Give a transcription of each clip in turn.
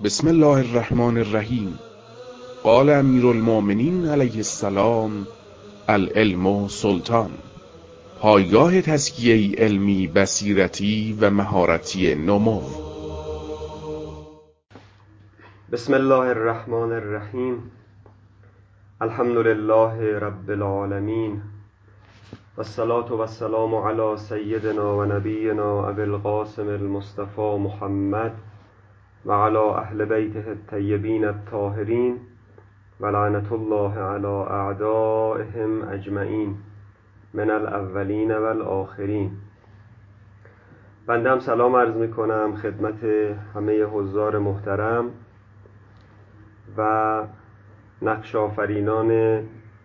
بسم الله الرحمن الرحیم. قال امیر المؤمنین علیه السلام: العلم سلطان. پایگاه تزکیه علمی، بصیرتی و مهارتی نمو. بسم الله الرحمن الرحیم. الحمد لله رب العالمین و الصلاة و السلام علی سیدنا و نبینا ابی القاسم المصطفى محمد و علی اهل بیته الطیبین الطاهرین و لعنة الله علی اعدائهم اجمعین من الاولین و الاخرین. بنده هم سلام عرض می کنم خدمت همه حضار محترم و نقش آفرینان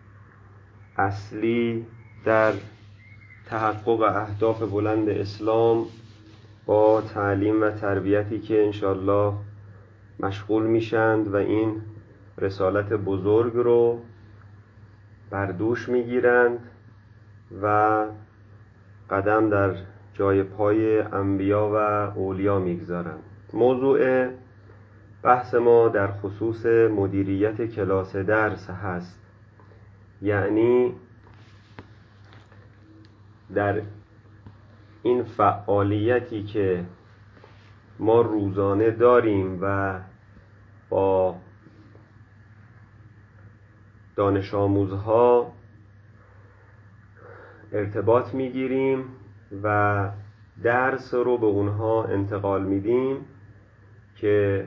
اصلی در تحقق اهداف بلند اسلام با تعلیم و تربیتی که انشالله مشغول میشند و این رسالت بزرگ رو بر دوش میگیرند و قدم در جای پای انبیا و اولیا میگذارند. موضوع بحث ما در خصوص مدیریت کلاس درس هست، یعنی در این فعالیتی که ما روزانه داریم و با دانش آموزها ارتباط میگیریم و درس رو به اونها انتقال میدیم که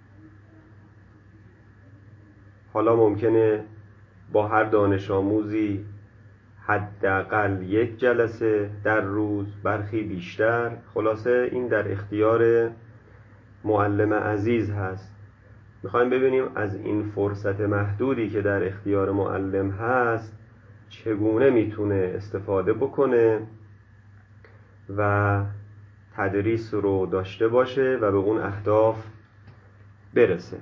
حالا ممکنه با هر دانش آموزی حداقل یک جلسه در روز، برخی بیشتر. خلاصه این در اختیار معلم عزیز هست. میخوایم ببینیم از این فرصت محدودی که در اختیار معلم هست چگونه میتونه استفاده بکنه و تدریس رو داشته باشه و به اون اهداف برسه.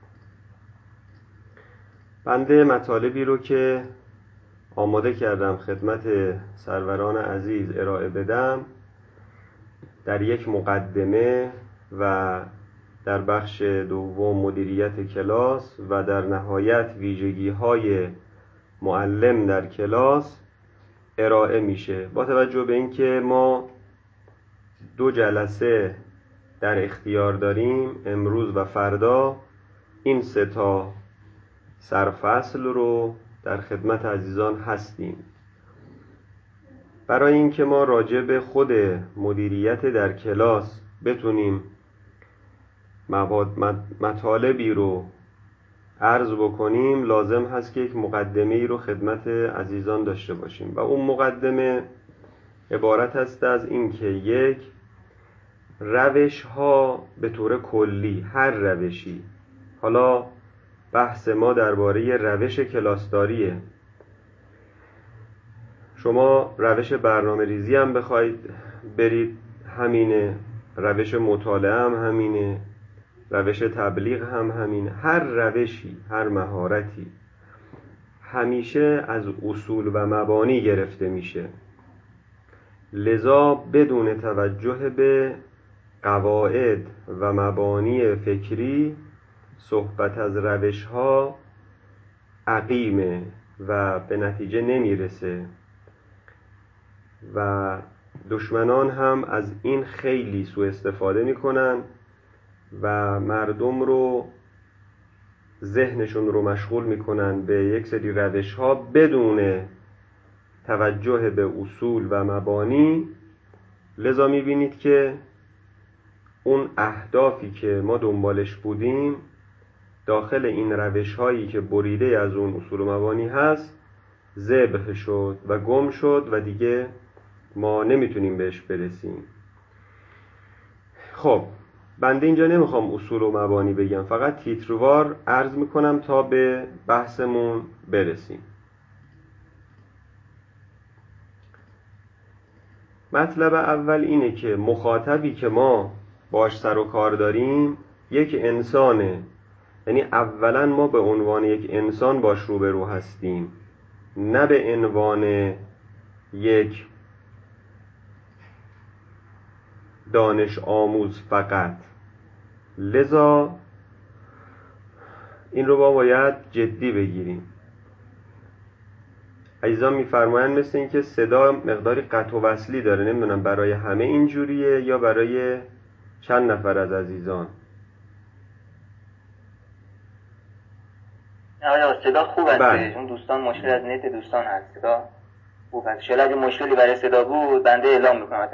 بنده مطالبی رو که آماده کردم خدمت سروران عزیز ارائه بدم در یک مقدمه و در بخش دوم مدیریت کلاس و در نهایت ویژگی‌های معلم در کلاس ارائه میشه، با توجه به اینکه ما 2 جلسه در اختیار داریم، امروز و فردا. این 3 تا سرفصل رو در خدمت عزیزان هستیم. برای اینکه ما راجع به خود مدیریت در کلاس بتونیم مطالبی رو عرض بکنیم، لازم هست که یک مقدمه‌ای رو خدمت عزیزان داشته باشیم و اون مقدمه عبارت است از اینکه یک، روش ها به طور کلی، هر روشی، حالا بحث ما درباره روش کلاسداریه، شما روش برنامه ریزی هم بخواید برید همینه، روش مطالعه هم همینه، روش تبلیغ هم همینه. هر روشی، هر مهارتی همیشه از اصول و مبانی گرفته میشه، لذا بدون توجه به قواعد و مبانی فکری صحبت از روش ها عقیمه و به نتیجه نمیرسه و دشمنان هم از این خیلی سوء استفاده میکنن و مردم رو، ذهنشون رو مشغول میکنن به یک سری روش ها بدون توجه به اصول و مبانی. لذا میبینید که اون اهدافی که ما دنبالش بودیم داخل این روش هایی که بریده از اون اصول و مبانی هست ذبح شد و گم شد و دیگه ما نمیتونیم بهش برسیم. خب بنده اینجا نمیخوام اصول و مبانی بگم، فقط تیتروار عرض میکنم تا به بحثمون برسیم. مطلب اول اینه که مخاطبی که ما باش سر و کار داریم یک انسانه، یعنی اولا ما به عنوان یک انسان باش روبرو هستیم، نه به عنوان یک دانش آموز فقط. لذا این رو باید جدی بگیریم. عزیزان میفرمایند مثل این که صدا مقداری قطع و وصلی داره، نمیدونم برای همه اینجوریه یا برای چند نفر از عزیزان. آره صدا خوب است. بله. اون دوستان مشکل از نت دوستان هست، صدا خوب است. شاید اگه مشکلی برای صدا بود بنده اعلام میکنم.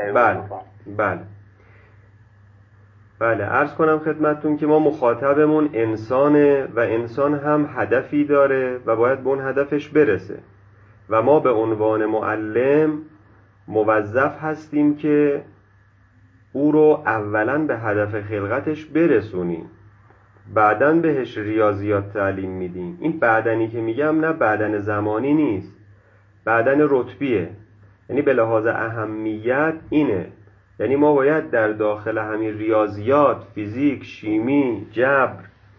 بله عرض کنم خدمتتون که ما مخاطبمون انسانه و انسان هم هدفی داره و باید به اون هدفش برسه و ما به عنوان معلم موظف هستیم که او رو اولاً به هدف خلقتش برسونیم، بعداً بهش ریاضیات تعلیم میدیم. این بعدنی که میگم نه بعدن زمانی نیست، بعدن رتبیه، یعنی به لحاظ اهمیت اینه. یعنی ما باید در داخل همین ریاضیات، فیزیک، شیمی، جبر،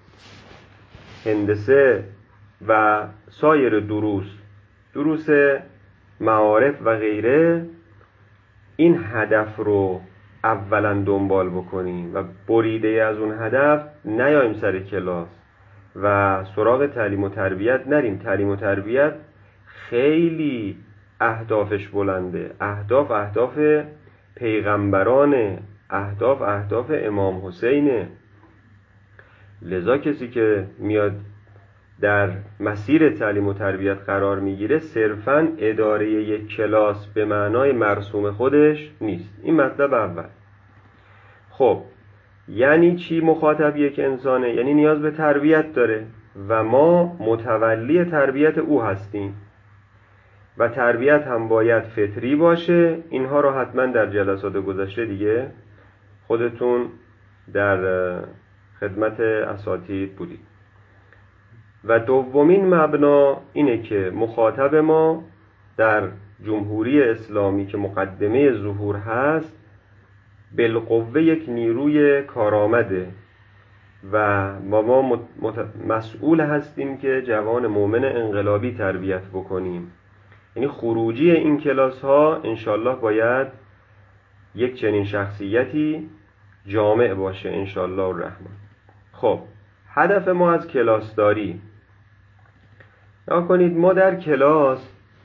هندسه و سایر دروس معارف و غیره این هدف رو اولا دنبال بکنیم و بریده از اون هدف نیایم سر کلاس و سراغ تعلیم و تربیت نریم. تعلیم و تربیت خیلی اهدافش بلنده، اهداف پیغمبرانه، اهداف امام حسینه. لذا کسی که میاد در مسیر تعلیم و تربیت قرار میگیره صرفاً اداره یک کلاس به معنای مرسوم خودش نیست. این مطلب اول. خب یعنی چی مخاطب یک انسانه؟ یعنی نیاز به تربیت داره و ما متولی تربیت او هستیم و تربیت هم باید فطری باشه. اینها رو حتما در جلسات گذشته دیگه خودتون در خدمت اساتید بودید. و دومین مبنا اینه که مخاطب ما در جمهوری اسلامی که مقدمه ظهور هست بالقوه یک نیروی کارآمده و ما مسئول هستیم که جوان مؤمن انقلابی تربیت بکنیم. یعنی خروجی این کلاس ها انشالله باید یک چنین شخصیتی جامع باشه انشالله الرحمن. خب هدف ما از کلاس داری نگاه کنید. ما در کلاس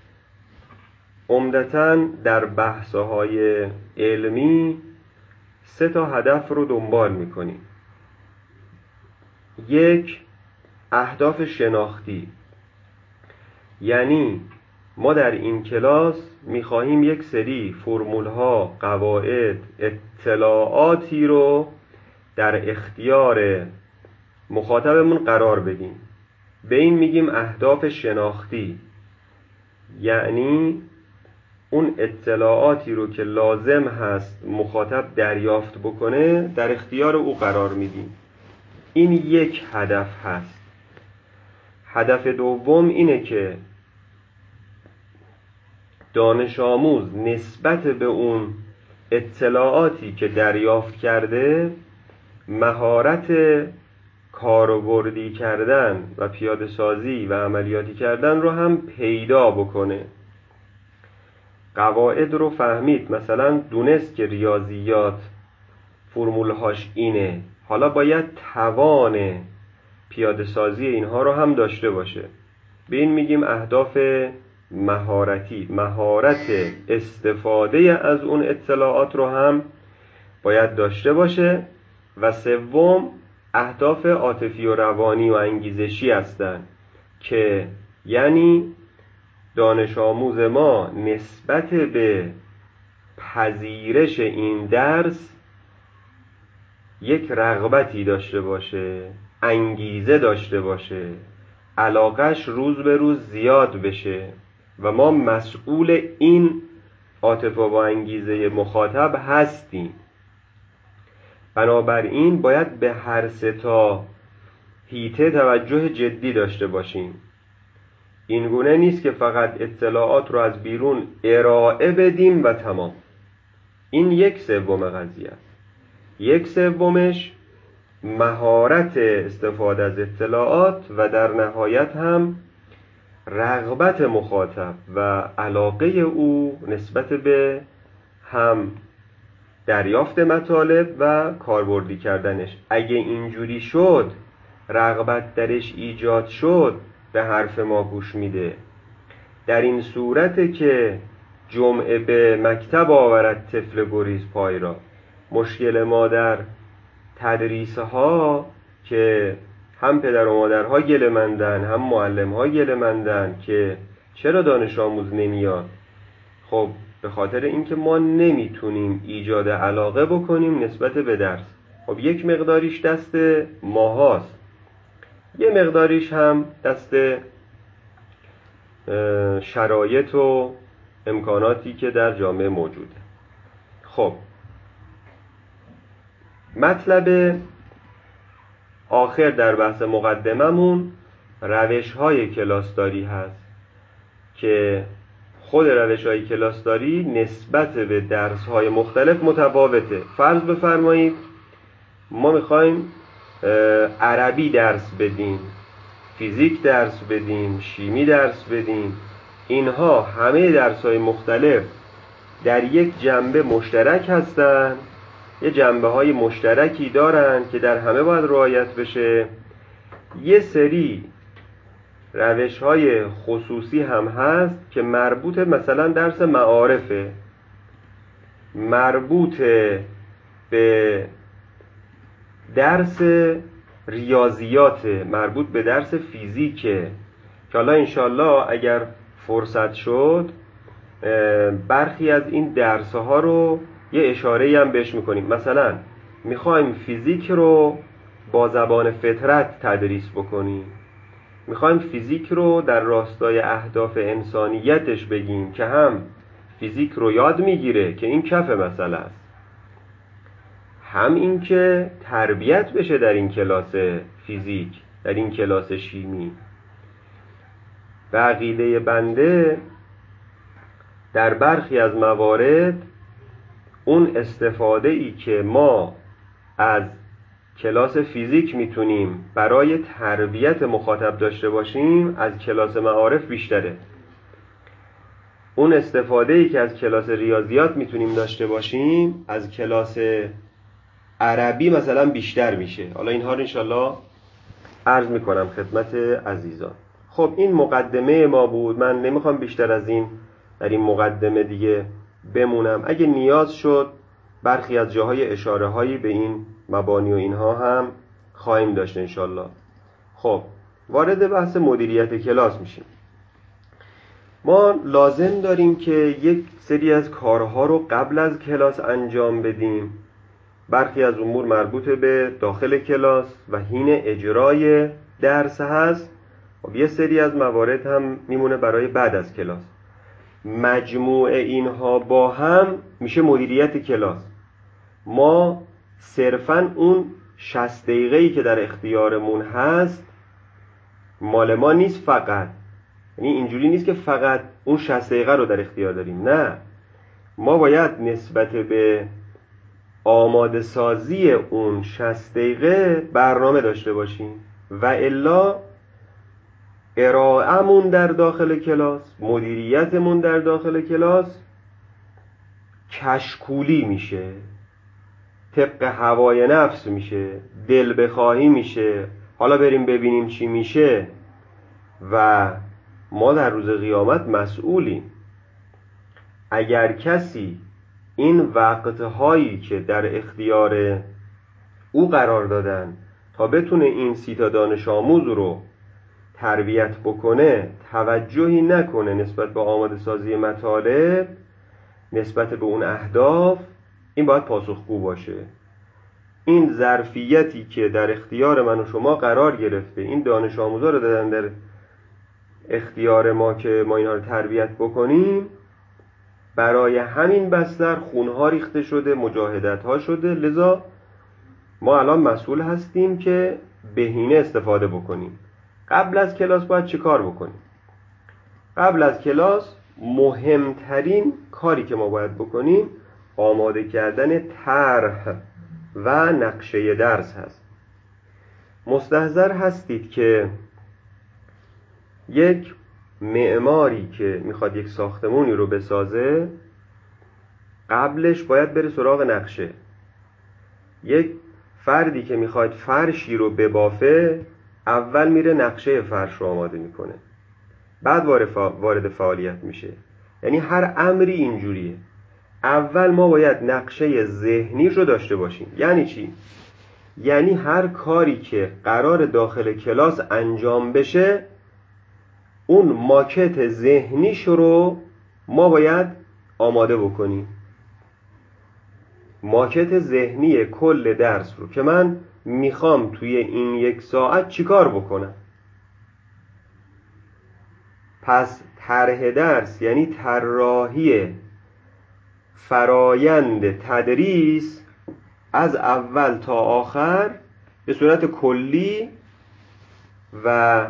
عمدتاً در بحث‌های علمی 3 هدف رو دنبال می‌کنیم. 1 اهداف شناختی، یعنی ما در این کلاس می‌خواهیم یک سری فرمول‌ها، قواعد، اطلاعاتی رو در اختیار مخاطبمون قرار بدیم. به این میگیم اهداف شناختی، یعنی اون اطلاعاتی رو که لازم هست مخاطب دریافت بکنه در اختیار او قرار میدیم. این یک هدف هست. هدف دوم اینه که دانش آموز نسبت به اون اطلاعاتی که دریافت کرده مهارت کاربردی کردن و پیاده سازی و عملیاتی کردن رو هم پیدا بکنه. قواعد رو فهمید، مثلا دونست که ریاضیات فرمولهاش اینه، حالا باید توان پیاده سازی اینها رو هم داشته باشه. به این میگیم اهداف مهارتی. مهارت استفاده از اون اطلاعات رو هم باید داشته باشه. و سوم اهداف عاطفی و روانی و انگیزشی هستند که یعنی دانش آموز ما نسبت به پذیرش این درس یک رغبتی داشته باشه، انگیزه داشته باشه، علاقش روز به روز زیاد بشه و ما مسئول این عاطفه و انگیزه مخاطب هستیم. بنابراین باید به هر 3 حیطه توجه جدی داشته باشیم. این گونه نیست که فقط اطلاعات رو از بیرون ارائه بدیم و تمام. این 1/3 قضیه است. 1/3 مهارت استفاده از اطلاعات و در نهایت هم رغبت مخاطب و علاقه او نسبت به هم دریافت مطالب و کاربردی کردنش. اگه اینجوری شد رغبت درش ایجاد شد به حرف ما گوش میده. در این صورته که جمعه به مکتب آورد طفل گریز پای را. مشکل ما در تدریسها که هم پدر و مادرها گله‌مندن، هم معلم‌ها گله‌مندن که چرا دانش آموز نمیاد. خب به خاطر اینکه ما نمیتونیم ایجاد علاقه بکنیم نسبت به درس. خب یک مقداریش دست ماهاست، یه مقداریش هم دست شرایط و امکاناتی که در جامعه موجوده. خب مطلب آخر در بحث مقدممون روش‌های کلاسداری هست که خود روش‌های کلاسداری نسبت به درس‌های مختلف متفاوته. فرض بفرمایید ما می‌خوایم عربی درس بدیم، فیزیک درس بدیم، شیمی درس بدیم. اینها همه درس‌های مختلف در یک جنبه مشترک هستن، یه جنبه‌های مشترکی دارن که در همه باید رعایت بشه. یه سری روش‌های خصوصی هم هست که مربوط مثلا درس معارفه، مربوط به درس ریاضیات، مربوط به درس فیزیکه که حالا انشالله اگر فرصت شد برخی از این درس‌ها رو یه اشاره‌ای هم بهش می‌کنیم. مثلا می‌خوایم فیزیک رو با زبان فطرت تدریس بکنیم، می‌خوایم فیزیک رو در راستای اهداف انسانیتش بگیم که هم فیزیک رو یاد می‌گیره که این کف مسئله است، هم این که تربیت بشه در این کلاس فیزیک، در این کلاس شیمی. به عقیده بنده در برخی از موارد اون استفاده‌ای که ما از کلاس فیزیک میتونیم برای تربیت مخاطب داشته باشیم از کلاس معارف بیشتره. اون استفاده‌ای که از کلاس ریاضیات میتونیم داشته باشیم از کلاس عربی مثلا بیشتر میشه. حالا اینها رو انشالله عرض میکنم خدمت عزیزان. خب این مقدمه ما بود. من نمیخوام بیشتر از این در این مقدمه دیگه بمونم. اگه نیاز شد برخی از جاهای اشاره هایی به این مبانی و اینها هم خواهیم داشت انشالله. خب وارد بحث مدیریت کلاس میشیم. ما لازم داریم که یک سری از کارها رو قبل از کلاس انجام بدیم. برخی از امور مربوط به داخل کلاس و حین اجرای درس هست و یه سری از موارد هم میمونه برای بعد از کلاس. مجموع اینها با هم میشه مدیریت کلاس. ما صرفاً اون 60 دقیقه‌ای که در اختیارمون هست مال ما نیست فقط. یعنی اینجوری نیست که فقط اون 60 دقیقه رو در اختیار داریم. نه، ما باید نسبت به آماده سازی اون 60 دقیقه برنامه داشته باشیم و الا ارائه‌مون در داخل کلاس، مدیریتمون در داخل کلاس کشکولی میشه، طبق هوای نفس میشه، دل بخواهی میشه، حالا بریم ببینیم چی میشه و ما در روز قیامت مسئولیم. اگر کسی این وقتهایی که در اختیار او قرار دادن تا بتونه این 30 تا دانش آموز رو تربیت بکنه توجهی نکنه نسبت به آماده سازی مطالب، نسبت به اون اهداف، این باید پاسخگو باشه. این ظرفیتی که در اختیار من و شما قرار گرفته، این دانش آموزا رو دادن در اختیار ما که ما اینها رو تربیت بکنیم، برای همین بستر خونها ریخته شده، مجاهدت ها شده. لذا ما الان مسئول هستیم که بهینه استفاده بکنیم. قبل از کلاس باید چه کار بکنیم؟ قبل از کلاس مهمترین کاری که ما باید بکنیم آماده کردن طرح و نقشه درس هست. مستحضر هستید که یک معماری که میخواد یک ساختمونی رو بسازه قبلش باید بره سراغ نقشه. یک فردی که میخواد فرشی رو ببافه اول میره نقشه فرش رو آماده میکنه، بعد وارد فعالیت میشه. یعنی هر امری اینجوریه، اول ما باید نقشه ذهنیش رو داشته باشیم. یعنی چی؟ یعنی هر کاری که قرار داخل کلاس انجام بشه، اون ماکت ذهنیش رو ما باید آماده بکنیم. ماکت ذهنی کل درس رو که من میخوام توی این 1 ساعت چیکار بکنم. پس طرح درس یعنی طراحی فرایند تدریس از اول تا آخر به صورت کلی و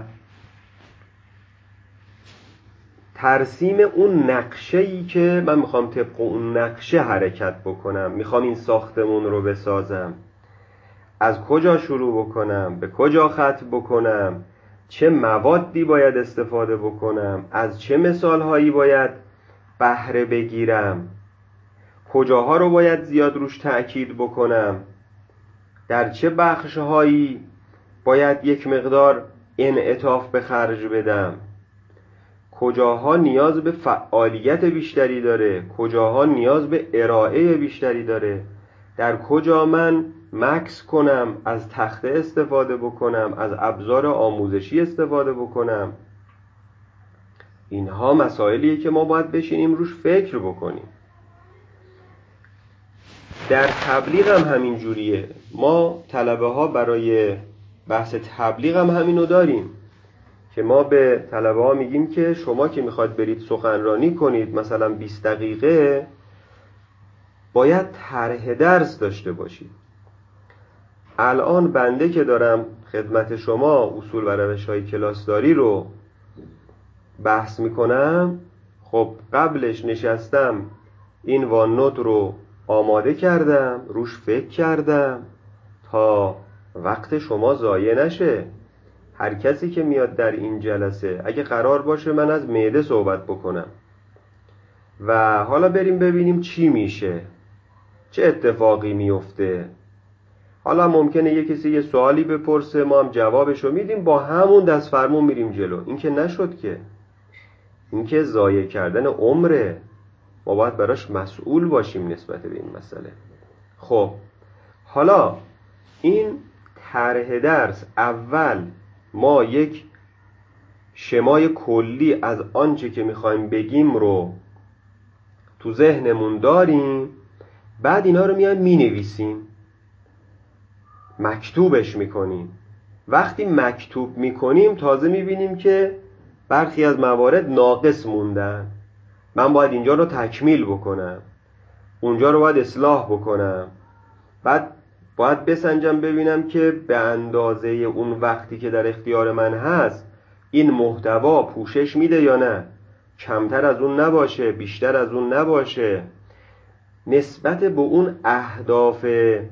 ترسیم اون نقشه‌ای که من میخوام طبق اون نقشه حرکت بکنم. میخوام این ساختمون رو بسازم، از کجا شروع بکنم، به کجا ختم بکنم، چه موادی باید استفاده بکنم، از چه مثالهایی باید بهره بگیرم، کجاها رو باید زیاد روش تأکید بکنم، در چه بخشهایی باید یک مقدار انعطاف به خرج بدم، کجاها نیاز به فعالیت بیشتری داره، کجاها نیاز به ارائه بیشتری داره، در کجا من مکس کنم، از تخته استفاده بکنم، از ابزار آموزشی استفاده بکنم. اینها مسائلیه که ما باید بشینیم روش فکر بکنیم. در تبلیغ هم همین جوریه. ما طلبه ها برای بحث تبلیغ هم همینو داریم که ما به طلبه ها میگیم که شما که میخواید برید سخنرانی کنید مثلا 20 دقیقه، باید طرح درس داشته باشید. الان بنده که دارم خدمت شما اصول و روش‌های کلاسداری رو بحث میکنم، خب قبلش نشستم این وان نوت رو آماده کردم، روش فکر کردم تا وقت شما ضایع نشه. هر کسی که میاد در این جلسه اگه قرار باشه من از معده صحبت بکنم و حالا بریم ببینیم چی میشه، چه اتفاقی میفته، حالا ممکنه یه کسی یه سوالی بپرسه، ما هم جوابشو میدیم، با همون دست فرمون میریم جلو. این که نشد که، این که ضایع کردن عمره. ما باید براش مسئول باشیم نسبت به این مسئله. خب حالا این طرح درس، اول ما یک شمای کلی از آنچه که میخوایم بگیم رو تو ذهنمون داریم، بعد اینا رو میایم مینویسیم، مکتوبش میکنیم. وقتی مکتوب میکنیم تازه میبینیم که برخی از موارد ناقص موندن، من باید اینجا رو تکمیل بکنم، اونجا رو باید اصلاح بکنم، بعد باید بسنجم ببینم که به اندازه اون وقتی که در اختیار من هست این محتوا پوشش میده یا نه، کمتر از اون نباشه، بیشتر از اون نباشه، نسبت به اون اهداف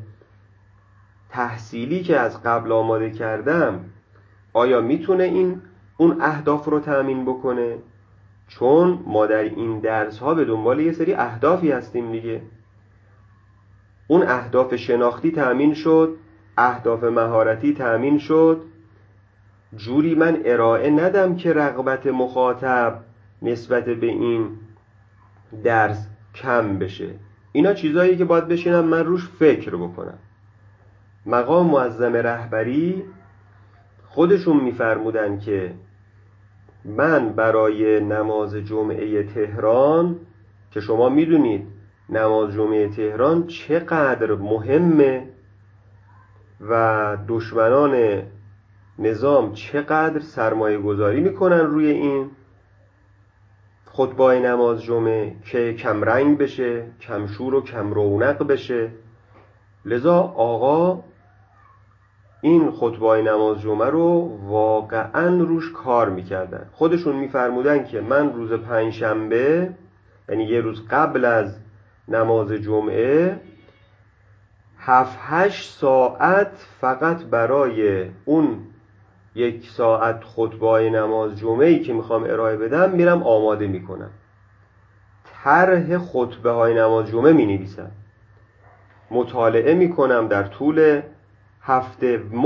تحصیلی که از قبل آماده کردم آیا میتونه این اون اهداف رو تأمین بکنه؟ چون ما در این درس ها به دنبال یه سری اهدافی هستیم دیگه. اون اهداف شناختی تأمین شد، اهداف مهارتی تأمین شد، جوری من ارائه ندم که رغبت مخاطب نسبت به این درس کم بشه. اینا چیزایی که باید بشینم من روش فکر بکنم. مقام معظم رهبری خودشون میفرمودن که من برای نماز جمعه تهران، که شما میدونید نماز جمعه تهران چقدر مهمه و دشمنان نظام چقدر سرمایه گذاری میکنن روی این خطبه نماز جمعه که کم رنگ بشه، کم شور و کم رونق بشه. لذا آقا این خطبه نماز جمعه رو واقعا روش کار میکردن. خودشون میفرمودن که من روز پنجشنبه، یعنی یه روز قبل از نماز جمعه، 7-8 ساعت فقط برای اون 1 ساعت خطبه نماز جمعه‌ای که میخوام ارائه بدم میرم آماده میکنم، طرح خطبه های نماز جمعه مینویسم، مطالعه میکنم در طول هفته،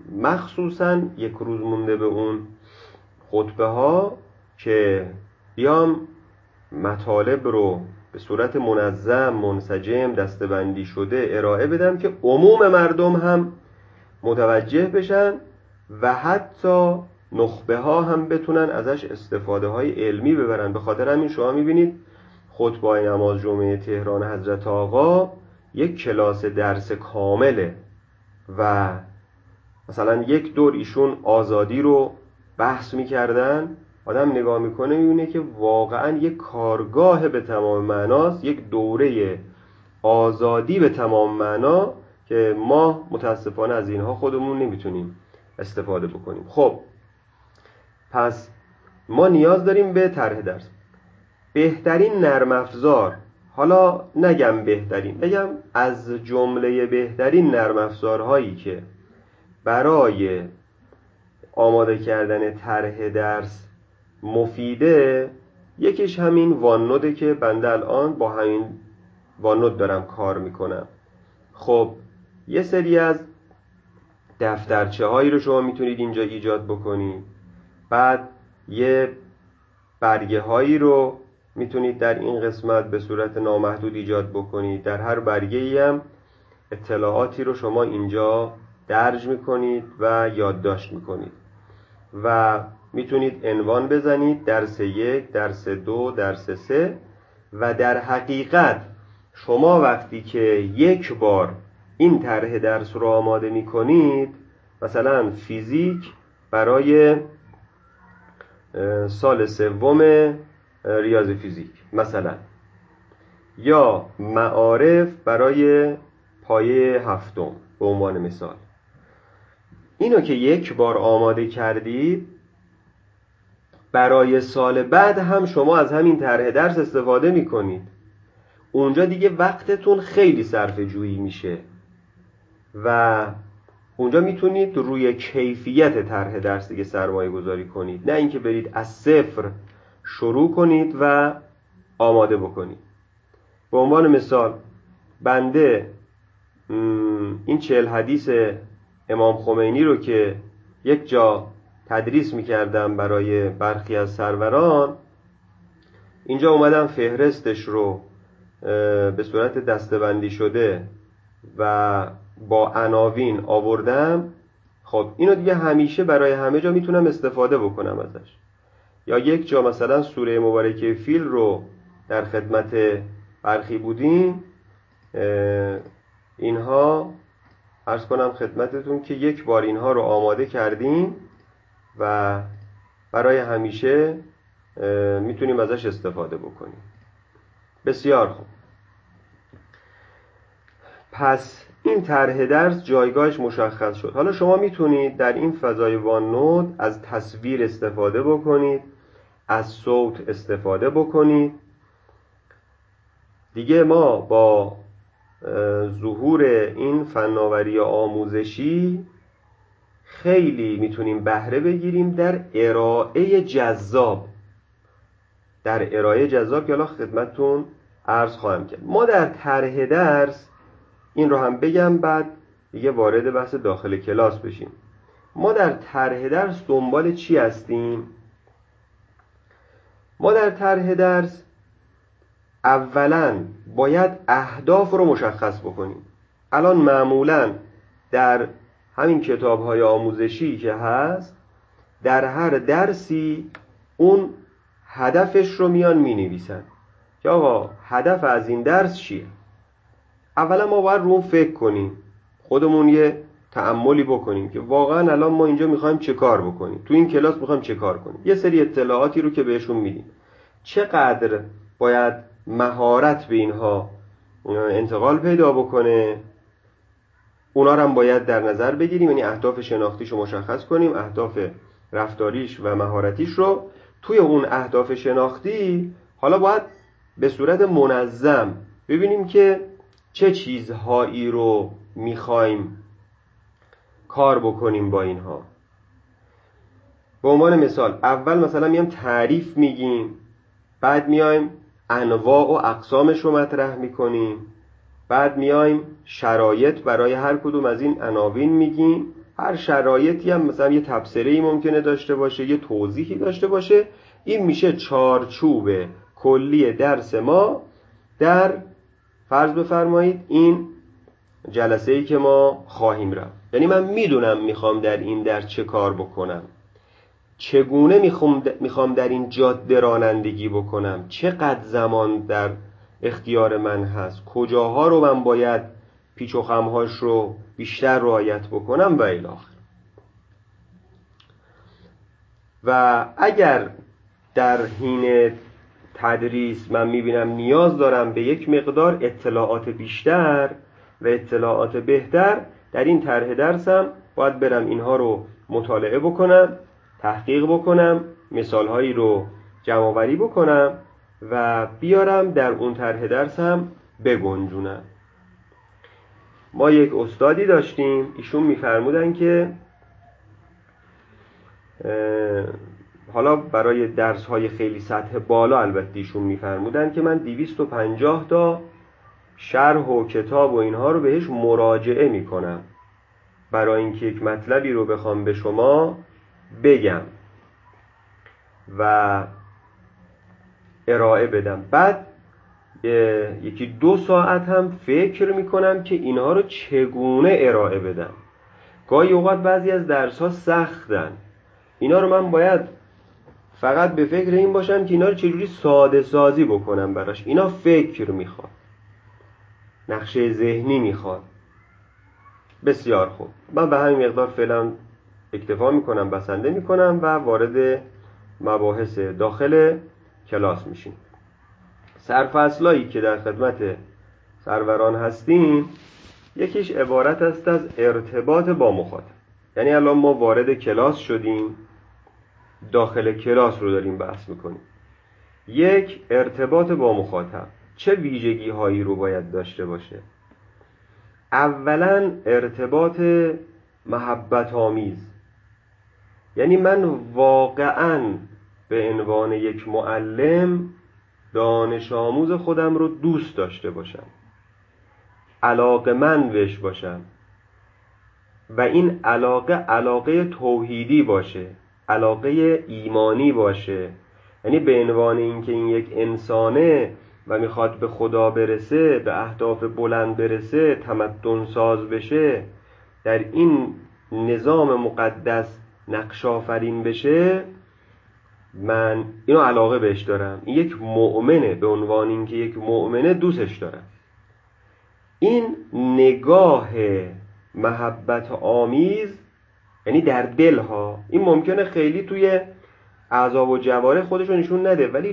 مخصوصا یک روز مونده به اون خطبه ها که بیام مطالب رو به صورت منظم، منسجم، دسته‌بندی شده ارائه بدم که عموم مردم هم متوجه بشن و حتی نخبه ها هم بتونن ازش استفاده های علمی ببرن. به خاطر همین شما میبینید خطبه نماز جمعه تهران حضرت آقا یک کلاس درس کامله و مثلا یک دور ایشون آزادی رو بحث میکردن، آدم نگاه میکنه میبینه که واقعا یک کارگاه به تمام معناست، یک دوره آزادی به تمام معنا که ما متاسفانه از اینها خودمون نمیتونیم استفاده بکنیم. خب پس ما نیاز داریم به طرح درس. بهترین نرم افزار، حالا نگم بهترین، بگم از جمله بهترین نرم افزارهایی که برای آماده کردن طرح درس مفیده، یکیش همین واننوده که بنده الان با همین واننود دارم کار میکنم. خب یه سری از دفترچه هایی رو شما میتونید اینجا ایجاد بکنید، بعد یه برگه هایی رو میتونید در این قسمت به صورت نامحدود ایجاد بکنید. در هر برگه ای هم اطلاعاتی رو شما اینجا درج میکنید و یادداشت میکنید و میتونید عنوان بزنید درس 1، درس 2، درس 3 و در حقیقت شما وقتی که یک بار این طرح درس رو آماده میکنید، مثلا فیزیک برای سال 3 ریاضی فیزیک مثلا، یا معارف برای پایه 7 به عنوان مثال، اینو که یک بار آماده کردید برای سال بعد هم شما از همین طرح درس استفاده میکنید. اونجا دیگه وقتتون خیلی صرفه جویی میشه و اونجا میتونید روی کیفیت طرح درس دیگه سرمایه گذاری کنید، نه اینکه برید از صفر شروع کنید و آماده بکنید. به عنوان مثال بنده این 40 حدیث امام خمینی رو که یک جا تدریس میکردم برای برخی از سروران، اینجا اومدم فهرستش رو به صورت دسته‌بندی شده و با عناوین آوردم. خب اینو دیگه همیشه برای همه جا میتونم استفاده بکنم ازش. یا یک جا مثلا سوره مبارکه فیل رو در خدمت برخی بودیم، اینها عرض کنم خدمتتون که یک بار اینها رو آماده کردیم و برای همیشه میتونیم ازش استفاده بکنیم. بسیار خوب. پس این طرح درس جایگاهش مشخص شد. حالا شما میتونید در این فضای واننود از تصویر استفاده بکنید، از صوت استفاده بکنید. دیگه ما با ظهور این فناوری آموزشی خیلی میتونیم بهره بگیریم در ارائه جذاب. در ارائه جذاب که الان خدمتتون عرض خواهم کرد. ما در طرح درس، این رو هم بگم بعد دیگه وارد بحث داخل کلاس بشیم، ما در طرح درس دنبال چی هستیم؟ ما در طرح درس اولا باید اهداف رو مشخص بکنیم. الان معمولا در همین کتاب‌های آموزشی که هست، در هر درسی اون هدفش رو میان می‌نویسن که آقا هدف از این درس چیه. اولا ما باید رو اون فکر کنیم، خودمون یه تأملی بکنیم که واقعا الان ما اینجا میخوایم چه کار بکنیم، تو این کلاس میخوایم چه کار کنیم. یه سری اطلاعاتی رو که بهشون میدیم، چقدر باید مهارت به اینها انتقال پیدا بکنه، اونا رو هم باید در نظر بگیریم. یعنی اهداف شناختیش رو مشخص کنیم، اهداف رفتاریش و مهارتیش رو. توی اون اهداف شناختی حالا باید به صورت منظم ببینیم که چه چیزهایی رو میخوایم کار بکنیم با اینها. به عنوان مثال اول مثلا میایم تعریف میگیم، بعد میایم انواع و اقسامش رو مطرح میکنیم، بعد میایم شرایط برای هر کدوم از این عناوین میگیم هر شرایطی هم مثلا یه تبصره‌ای ممکنه داشته باشه، یه توضیحی داشته باشه. این میشه چارچوب کلی درس ما در فرض بفرمایید این جلسه‌ای که ما خواهیم رفت. یعنی من میدونم میخوام در این درس چه کار بکنم، چگونه میخوام در این جاده رانندگی بکنم، چقدر زمان در اختیار من هست، کجاها رو من باید پیچ و خم‌هاش رو بیشتر رعایت بکنم و الی آخر. و اگر در حین تدریس من میبینم نیاز دارم به یک مقدار اطلاعات بیشتر و اطلاعات بهتر، در این طرح درسم باید برم اینها رو مطالعه بکنم، تحقیق بکنم، مثالهایی رو جمع‌آوری بکنم و بیارم در اون طرح درسم بگنجونم. ما یک استادی داشتیم، ایشون میفرمودن که حالا برای درس‌های خیلی سطح بالا البته ایشون میفرمودن که من 250 تا شرح و کتاب و اینها رو بهش مراجعه میکنم برای اینکه یک مطلبی رو بخوام به شما بگم و ارائه بدم. بعد 1-2 ساعت هم فکر میکنم که اینها رو چگونه ارائه بدم. گاهی اوقات بعضی از درس‌ها سختن، اینا رو من باید فقط به فکر این باشم که اینا رو چجوری ساده سازی بکنم براش. اینا فکر میخواد، نقشه ذهنی میخواد. بسیار خوب، من به همین مقدار فعلا اکتفا میکنم، بسنده میکنم و وارد مباحث داخل کلاس میشیم. سرفصلایی که در خدمت سروران هستیم، یکیش عبارت است از ارتباط با مخاطب. یعنی الان ما وارد کلاس شدیم، داخل کلاس رو داریم بحث میکنیم. یک، ارتباط با مخاطب چه ویژگی هایی رو باید داشته باشه؟ اولا ارتباط محبت آمیز، یعنی من واقعاً به عنوان یک معلم دانش آموز خودم رو دوست داشته باشم، علاقه‌مند بهش باشم و این علاقه توحیدی باشه، علاقه ایمانی باشه. یعنی به عنوان اینکه این یک انسانه و میخواد به خدا برسه، به اهداف بلند برسه، تمدن ساز بشه، در این نظام مقدس نقش آفرین بشه، من اینو علاقه بهش دارم. این یک مؤمنه، به عنوان اینکه یک مؤمنه دوستش دارم. این نگاه محبت آمیز یعنی در دل ها، این ممکنه خیلی توی اعضا و جوارح خودشو نشون نده، ولی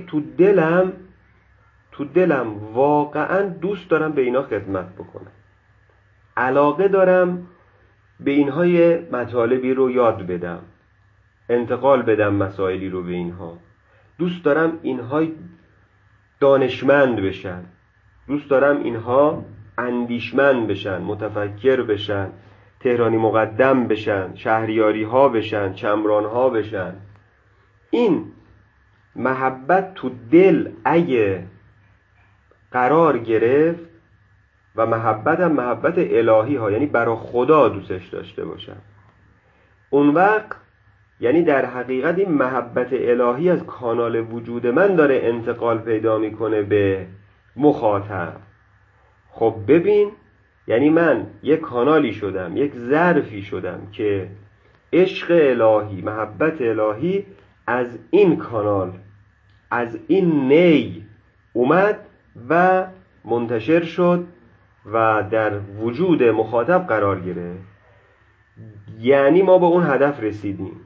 تو دلم واقعا دوست دارم به اینا خدمت بکنم، علاقه دارم به اینها یه مطالبی رو یاد بدم، انتقال بدم مسائلی رو به اینها. دوست دارم اینها دانشمند بشن، دوست دارم اینها اندیشمند بشن، متفکر بشن، تهرانی مقدم بشن، شهریاری ها بشن، چمران ها بشن. این محبت تو دل اگه قرار گرفت و محبت هم محبت الهی ها، یعنی برای خدا دوستش داشته باشم، اون وقت یعنی در حقیقت این محبت الهی از کانال وجود من داره انتقال پیدا میکنه به مخاطب. خب ببین، یعنی من یک کانالی شدم، یک ظرفی شدم که عشق الهی، محبت الهی از این کانال، از این نی اومد و منتشر شد و در وجود مخاطب قرار گرفت. یعنی ما به اون هدف رسیدیم،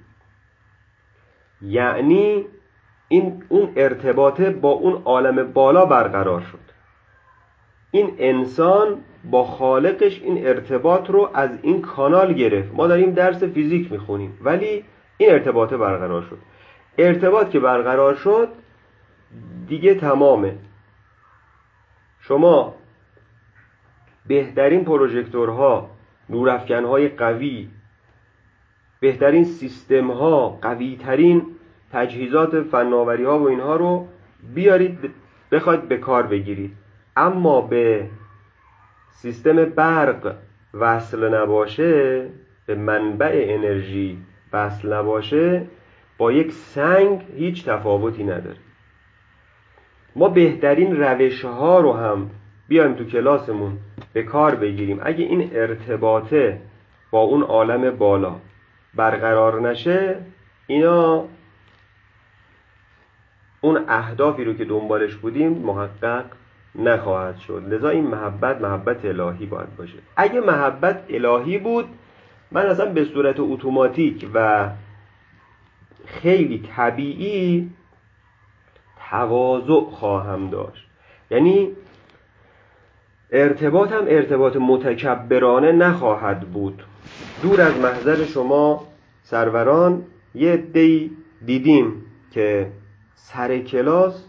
یعنی اون ارتباطه با اون عالم بالا برقرار شد. این انسان با خالقش این ارتباط رو از این کانال گرفت. ما داریم درس فیزیک میخونیم ولی این ارتباطه برقرار شد. ارتباط که برقرار شد دیگه تمامه. شما بهترین پروژکتورها، نورافکنهای قوی، بهترین سیستمها، قویترین تجهیزات فناوری ها و اینها رو بیارید بخواید به کار بگیرید، اما به سیستم برق وصل نباشه به منبع انرژی وصل نباشه با یک سنگ هیچ تفاوتی نداره. ما بهترین روش‌ها رو هم بیایم تو کلاسمون به کار بگیریم، اگه این ارتباطه با اون عالم بالا برقرار نشه، اینا اون اهدافی رو که دنبالش بودیم محقق نخواهد شد. لذا این محبت الهی باید باشه. اگه محبت الهی بود، من اصلا به صورت اتوماتیک و خیلی طبیعی تواضع خواهم داشت. یعنی ارتباطم ارتباط متکبرانه نخواهد بود. دور از محضر شما سروران یه عده‌ای دیدیم که سر کلاس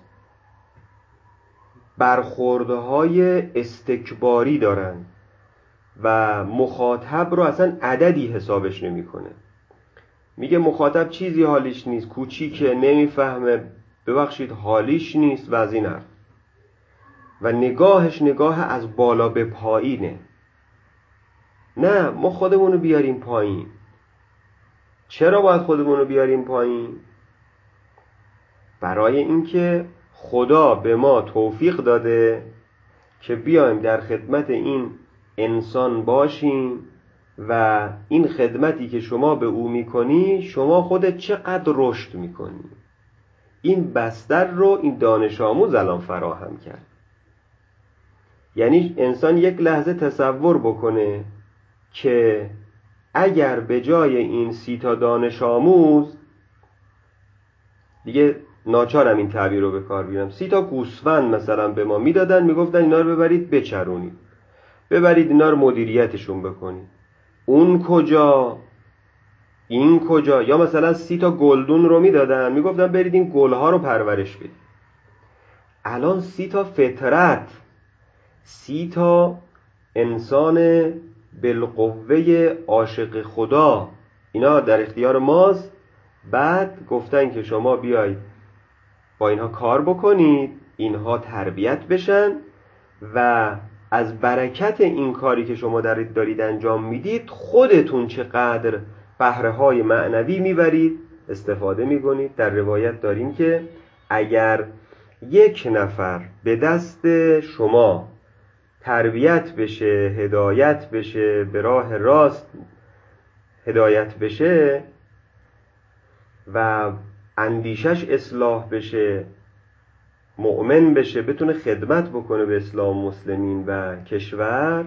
برخوردهای استکباری دارن و مخاطب رو اصلا عددی حسابش نمی‌کنه. میگه مخاطب چیزی حالیش نیست، کوچیکه، نمیفهمه، ببخشید حالیش نیست و از این حرف. و نگاهش نگاه از بالا به پایینه. نه، ما خودمونو بیاریم پایین. چرا باید خودمونو بیاریم پایین؟ برای اینکه خدا به ما توفیق داده که بیایم در خدمت این انسان باشیم و این خدمتی که شما به او میکنی، شما خودت چقدر رشد میکنی. این بستر رو این دانش آموز الان فراهم کرد. یعنی انسان یک لحظه تصور بکنه که اگر به جای این 30 تا دانش آموز، دیگه ناچارم این تعبیر رو به کار بیارم، 30 تا گوسفند مثلا به ما میدادن، میگفتن اینا رو ببرید بچرونید، ببرید اینا رو مدیریتشون بکنید، اون کجا این کجا؟ یا مثلا 30 تا گلدون رو میدادن، میگفتن برید این گلها رو پرورش بدید. الان 30 تا فطرت، 30 تا انسان بالقوه عاشق خدا، اینا در اختیار ماست. بعد گفتن که شما بیاید با اینها کار بکنید، اینها تربیت بشن و از برکت این کاری که شما دارید انجام میدید خودتون چقدر بهره های معنوی میبرید، استفاده میکنید. در روایت داریم که اگر 1 نفر به دست شما تربیت بشه، هدایت بشه، به راه راست هدایت بشه و اندیشش اصلاح بشه، مؤمن بشه، بتونه خدمت بکنه به اسلام مسلمین و کشور،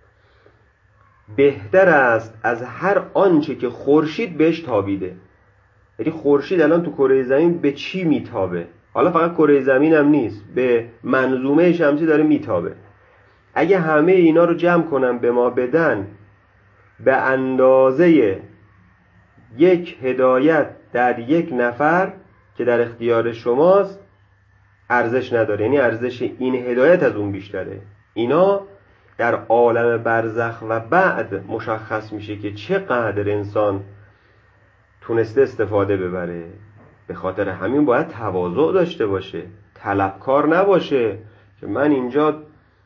بهتر است از هر آنچه که خورشید بهش تابیده. یعنی خورشید الان تو کره زمین به چی میتابه؟ حالا فقط کره زمین هم نیست، به منظومه شمسی داره میتابه. اگه همه اینا رو جمع کنن به ما بدن، به اندازه یک هدایت در 1 نفر که در اختیار شماست ارزش نداره. یعنی ارزش این هدایت از اون بیشتره. اینا در عالم برزخ و بعد مشخص میشه که چقدر انسان تونسته استفاده ببره. به خاطر همین باید تواضع داشته باشه، طلبکار نباشه که من اینجا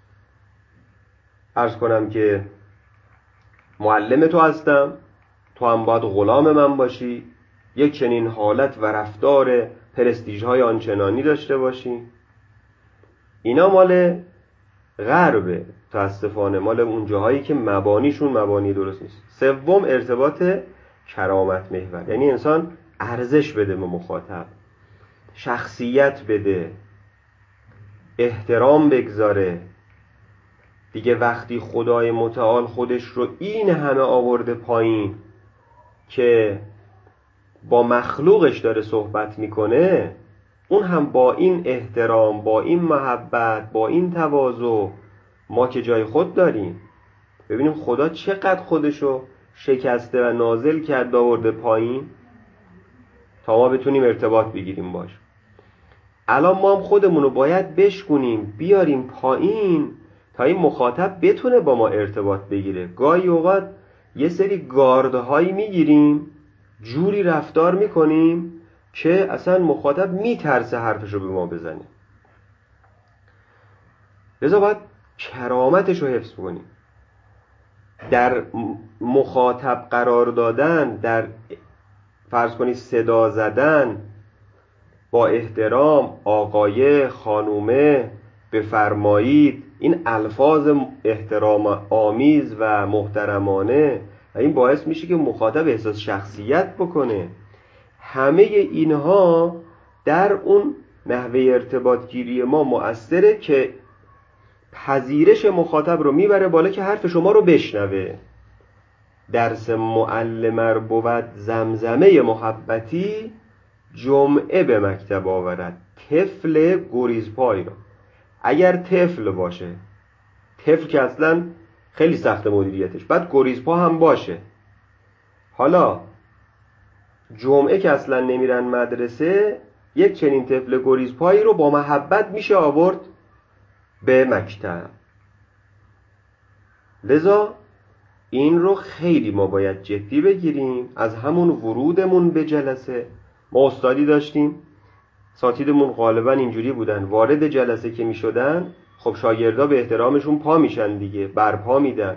عرض کنم که معلم تو هستم، تو هم باید غلام من باشی، یک چنین حالت و رفتار پرستیژهای آنچنانی داشته باشی. اینا مال غربه، متاسفانه مال اون جاهایی که مبانیشون مبانی درست نیست. 3 ارتباط کرامت محور، یعنی انسان ارزش بده به مخاطب، شخصیت بده، احترام بگذاره. دیگه وقتی خدای متعال خودش رو این همه آورده پایین که با مخلوقش داره صحبت میکنه، اون هم با این احترام، با این محبت، با این تواضع، ما که جای خود داریم. ببینیم خدا چقدر خودشو شکسته و نازل کرد آورده پایین تا ما بتونیم ارتباط بگیریم باش. الان ما هم خودمونو باید بشکنیم بیاریم پایین تا این مخاطب بتونه با ما ارتباط بگیره. گاهی اوقات یه سری گاردهایی میگیریم، جوری رفتار میکنیم که اصلا مخاطب میترسه حرفشو به ما بزنه. لذا باید کرامتشو حفظ کنیم. در مخاطب قرار دادن، در فرض کنید صدا زدن، با احترام، آقای، خانومه، بفرمایید، این الفاظ احترام آمیز و محترمانه و این باعث میشه که مخاطب احساس شخصیت بکنه. همه اینها در اون نحوه ارتباط گیری ما مؤثره که پذیرش مخاطب رو میبره بالا که حرف شما رو بشنوه. درس معلم بود زمزمه محبتی، جمعه به مکتب آورد طفل گریزپای را. اگر طفل باشه، طفل که اصلا خیلی سخت مدیریتش، بعد گریزپا هم باشه، حالا جمعه که اصلا نمیرن مدرسه، یک چنین طفل گریزپایی رو با محبت میشه آورد به مکتب. لذا این رو خیلی ما باید جدی بگیریم. از همون ورودمون به جلسه، ما استادی داشتیم، اساتیدمون غالبا اینجوری بودن، وارد جلسه که می شدن خب شاگردا به احترامشون پا میشن دیگه، برپا میدن.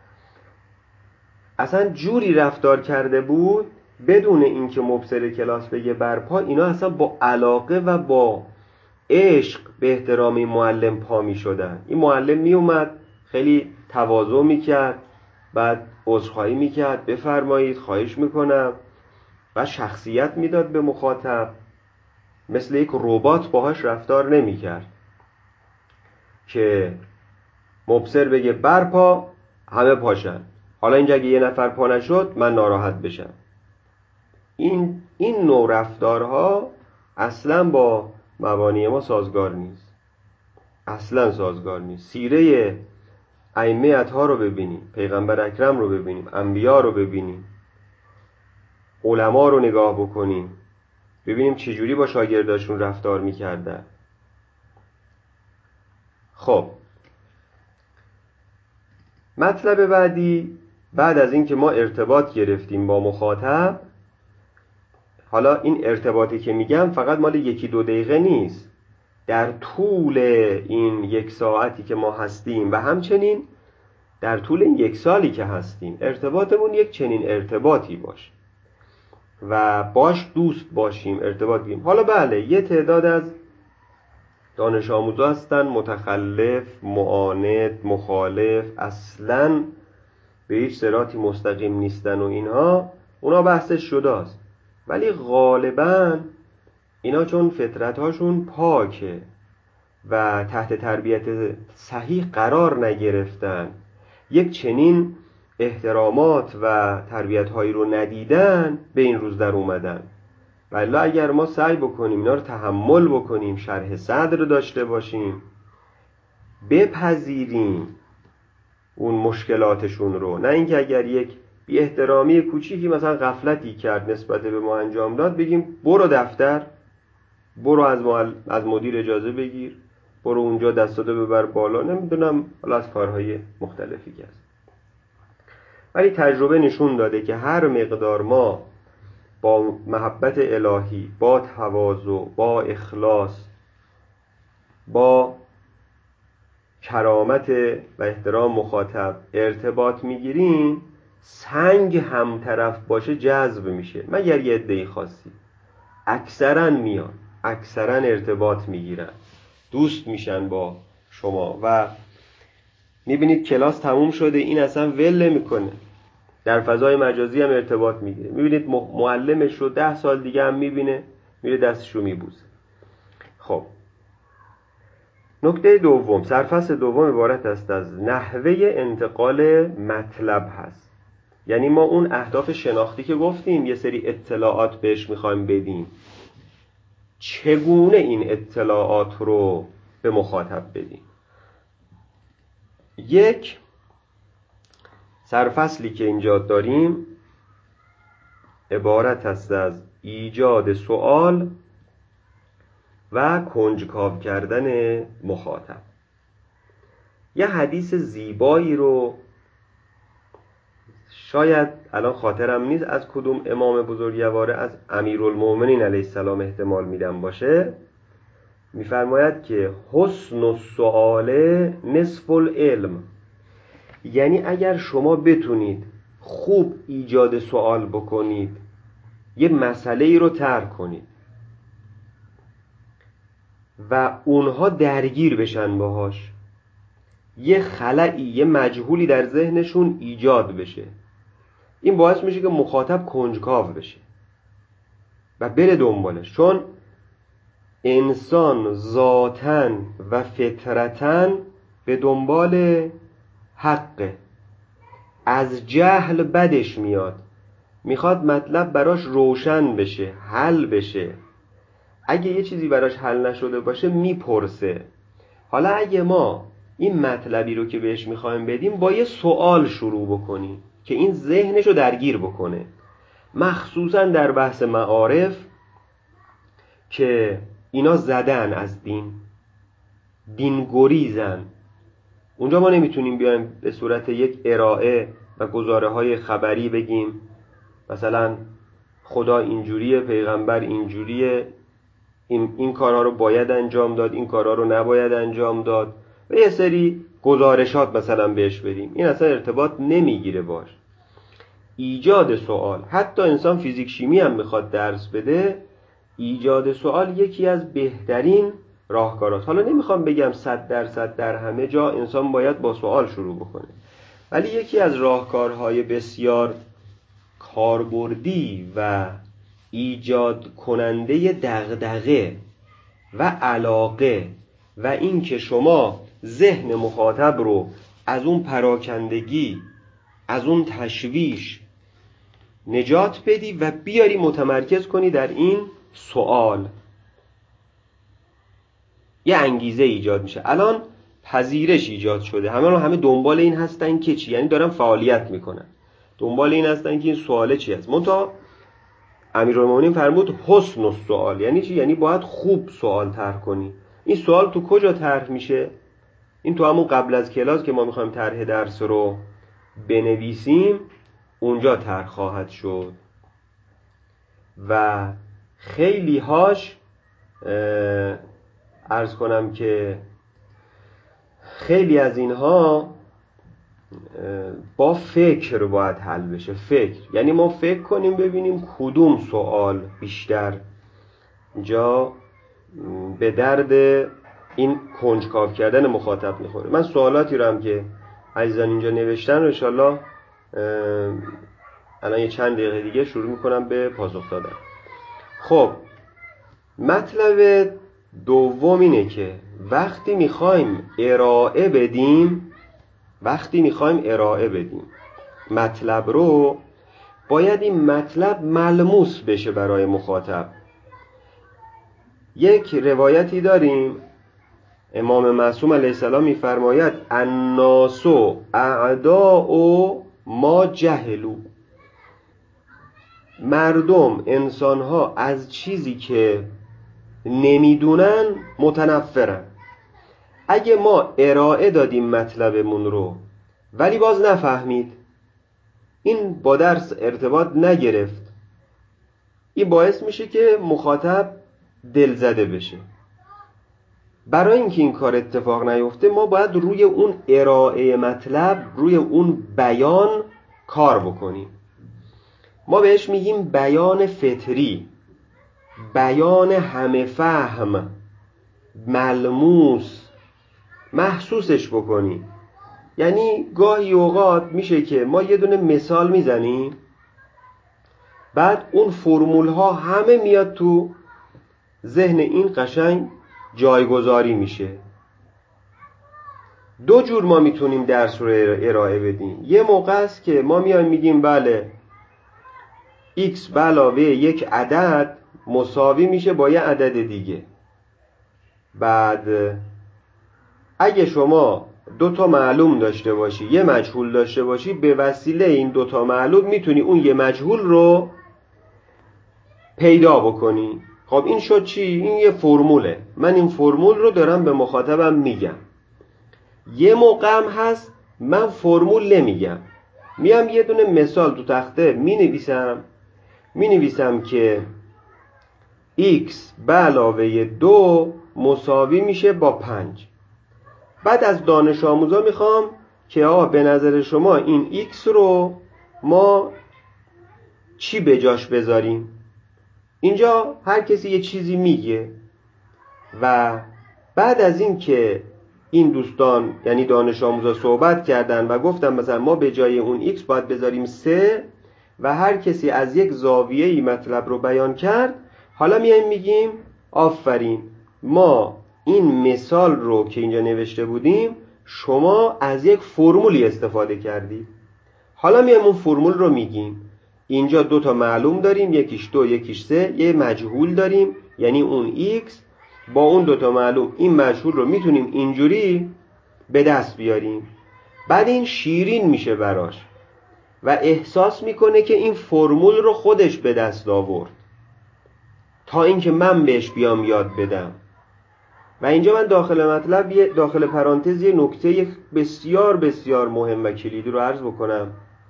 اصلا جوری رفتار کرده بود بدون اینکه مبصر کلاس بگه برپا، اینا اصلا با علاقه و با عشق به احترام این معلم پا می شدن. این معلم می اومد خیلی تواضع می کرد، بعد عذرخواهی می کرد، بفرمایید، خواهش میکنم، و شخصیت میداد به مخاطب. مثل یک ربات باهاش رفتار نمی کرد که مبصر بگه برپا همه پاشن، حالا اینجا اگه یه نفر پا نشد من ناراحت بشم. این نوع رفتارها اصلا با مبانی ما سازگار نیست، اصلا سازگار نیست. سیره ائمه اطهار رو ببینیم، پیغمبر اکرم رو ببینیم، انبیا رو ببینیم، علما رو نگاه بکنیم، ببینیم چجوری با شاگرداشون رفتار میکردن. خب مطلب بعدی، بعد از اینکه ما ارتباط گرفتیم با مخاطب، حالا این ارتباطی که میگم فقط مال 1-2 دقیقه نیست، در طول این 1 ساعتی که ما هستیم و همچنین در طول این 1 سالی که هستیم، ارتباطمون یک چنین ارتباطی باشه و باش دوست باشیم، ارتباط بگیم. حالا بله، یه تعداد از دانش آموزا هستن متخلف، معاند، مخالف، اصلاً به هیچ صراطی مستقیم نیستن و اینها، اونا بحثش جداست. ولی غالباً اینا چون فطرت‌هاشون پاکه و تحت تربیت صحیح قرار نگرفتن، یک چنین احترامات و تربیت‌هایی رو ندیدن، به این روز در اومدن. ولی اگر ما سعی بکنیم اینا رو تحمل بکنیم، شرح صدر داشته باشیم، بپذیریم اون مشکلاتشون رو، نه اینکه اگر یک بی احترامی کوچیکی مثلا غفلتی کرد نسبت به ما انجام داد بگیم برو دفتر، برو از مدیر اجازه بگیر، برو اونجا دستاتو ببر بالا، نمیدونم، حالا از کارهای مختلفی که هست. ولی تجربه نشون داده که هر مقدار ما با محبت الهی، با تواضع، با اخلاص، با کرامت و احترام مخاطب ارتباط میگیریم، سنگ هم طرف باشه جذب میشه، مگر یه عده‌ای خاصی. اکثرا میان، اکثرا ارتباط میگیرن، دوست میشن با شما و میبینید کلاس تموم شده این اصلا ول نمیکنه، در فضای مجازی هم ارتباط میگیره. میبینید معلمش رو 10 سال دیگه هم میبینه، میره دستش رو میبوسه. خب نکته دوم، سرفصل دوم عبارت است از نحوه انتقال مطلب هست. یعنی ما اون اهداف شناختی که گفتیم یه سری اطلاعات بهش میخوایم بدیم، چگونه این اطلاعات رو به مخاطب بدیم. یک سرفصلی که اینجا داریم عبارت است از ایجاد سوال و کنجکاو کردن مخاطب. یه حدیث زیبایی رو شاید الان خاطرم نیست از کدوم امام بزرگواره، از امیرالمومنین علیه السلام احتمال میدم باشه، میفرماید که حسن السؤال نصف العلم. یعنی اگر شما بتونید خوب ایجاد سوال بکنید، یه مسئله ای رو طرح کنید و اونها درگیر بشن باهاش، یه خلایی، یه مجهولی در ذهنشون ایجاد بشه، این باعث میشه که مخاطب کنجکاو بشه و بره دنبالش. چون انسان ذاتاً و فطرتاً به دنبال حقه، از جهل بدش میاد، میخواد مطلب براش روشن بشه، حل بشه. اگه یه چیزی براش حل نشده باشه میپرسه. حالا اگه ما این مطلبی رو که بهش میخوایم بدیم با یه سوال شروع بکنیم که این ذهنش رو درگیر بکنه، مخصوصا در بحث معارف که اینا زدن از دین گریزن، اونجا ما نمیتونیم بیایم به صورت یک ارائه و گزاره های خبری بگیم مثلا خدا اینجوریه، پیغمبر اینجوریه، این کارها رو باید انجام داد، این کارها رو نباید انجام داد و یه سری گزارشات مثلا بهش بریم. این اصلا ارتباط نمیگیره باش. ایجاد سوال، حتی انسان فیزیک شیمی هم میخواد درس بده، ایجاد سوال یکی از بهترین راهکاراست. حالا نمیخوام بگم 100% در همه جا انسان باید با سوال شروع بکنه، ولی یکی از راهکارهای بسیار کاربردی و ایجاد کننده دغدغه و علاقه و این که شما ذهن مخاطب رو از اون پراکندگی، از اون تشویش نجات بدی و بیاری متمرکز کنی در این سوال، یه انگیزه ایجاد میشه. الان پذیرش ایجاد شده، همه دنبال این هستن که چی؟ یعنی دارن فعالیت میکنن، دنبال این هستن که این سواله چی هست. منتها امیرالمومنین فرمود حسن السؤال، یعنی چی؟ یعنی باید خوب سوال طرح کنی. این سوال تو کجا طرح میشه؟ این تو همون قبل از کلاس که ما میخوایم طرح درس رو بنویسیم اونجا طرح خواهد شد و خیلی هاش عرض کنم که خیلی از اینها با فکر باید حل بشه. فکر یعنی ما فکر کنیم ببینیم کدوم سوال بیشتر جا به درد این کنجکاو کردن مخاطب میخوره. من سوالاتی رو هم که عزیزان اینجا نوشتن رو انشالله الان یه چند دقیقه دیگه شروع میکنم به پاسخ دادن. خب مطلب دوم اینه که وقتی میخوایم ارائه بدیم مطلب رو، باید این مطلب ملموس بشه برای مخاطب. یک روایتی داریم امام معصوم علیه السلام میفرماید الناس اعداء ما جهلوا، مردم، انسانها از چیزی که نمیدونن متنفرن. اگه ما ارائه دادیم مطلبمون رو ولی باز نفهمید، این با درس ارتباط نگرفت، این باعث میشه که مخاطب دلزده بشه. برای اینکه این کار اتفاق نیفته ما باید روی اون ارائه مطلب، روی اون بیان کار بکنیم. ما بهش میگیم بیان فطری، بیان همه فهم، ملموس، محسوسش بکنیم. یعنی گاهی اوقات میشه که ما یه دونه مثال میزنیم، بعد اون فرمول ها همه میاد تو ذهن این قشنگ جایگذاری میشه. دو جور ما میتونیم درس رو ارائه بدیم. یه موقع است که ما میایم میگیم بله x به علاوه یک عدد مساوی میشه با یه عدد دیگه. بعد اگه شما دو تا معلوم داشته باشی، یه مجهول داشته باشی، به وسیله این دو تا معلوم میتونی اون یه مجهول رو پیدا بکنی. خب این شد چی؟ این یه فرموله. من این فرمول رو دارم به مخاطبم میگم. یه موقع هم هست من فرمول نمیگم، میام یه دونه مثال تو تخته مینویسم که x به علاوه 2 مساوی میشه با 5. بعد از دانش آموزا میخوام که به نظر شما این x رو ما چی به جاش بذاریم. اینجا هر کسی یه چیزی میگه و بعد از این که این دوستان یعنی دانش آموزا صحبت کردن و گفتن مثلا ما به جای اون x باید بذاریم 3 و هر کسی از یک زاویه‌ای مطلب رو بیان کرد، حالا میایم میگیم آفرین، ما این مثال رو که اینجا نوشته بودیم شما از یک فرمولی استفاده کردید. حالا میایم اون فرمول رو میگیم. اینجا 2 تا معلوم داریم، یکیش 2 یکیش 3، یه مجهول داریم یعنی اون x. با اون 2 تا معلوم این مجهول رو میتونیم اینجوری به دست بیاریم. بعد این شیرین میشه براش و احساس میکنه که این فرمول رو خودش به دست آورد تا اینکه من بهش بیام یاد بدم. و اینجا من داخل مطلب داخل پرانتز یه نکته بسیار بسیار مهم و کلیدی رو عرض بکنم.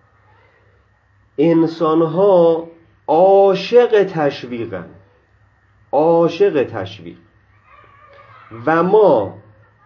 انسان‌ها عاشق تشویقن، عاشق تشویق، و ما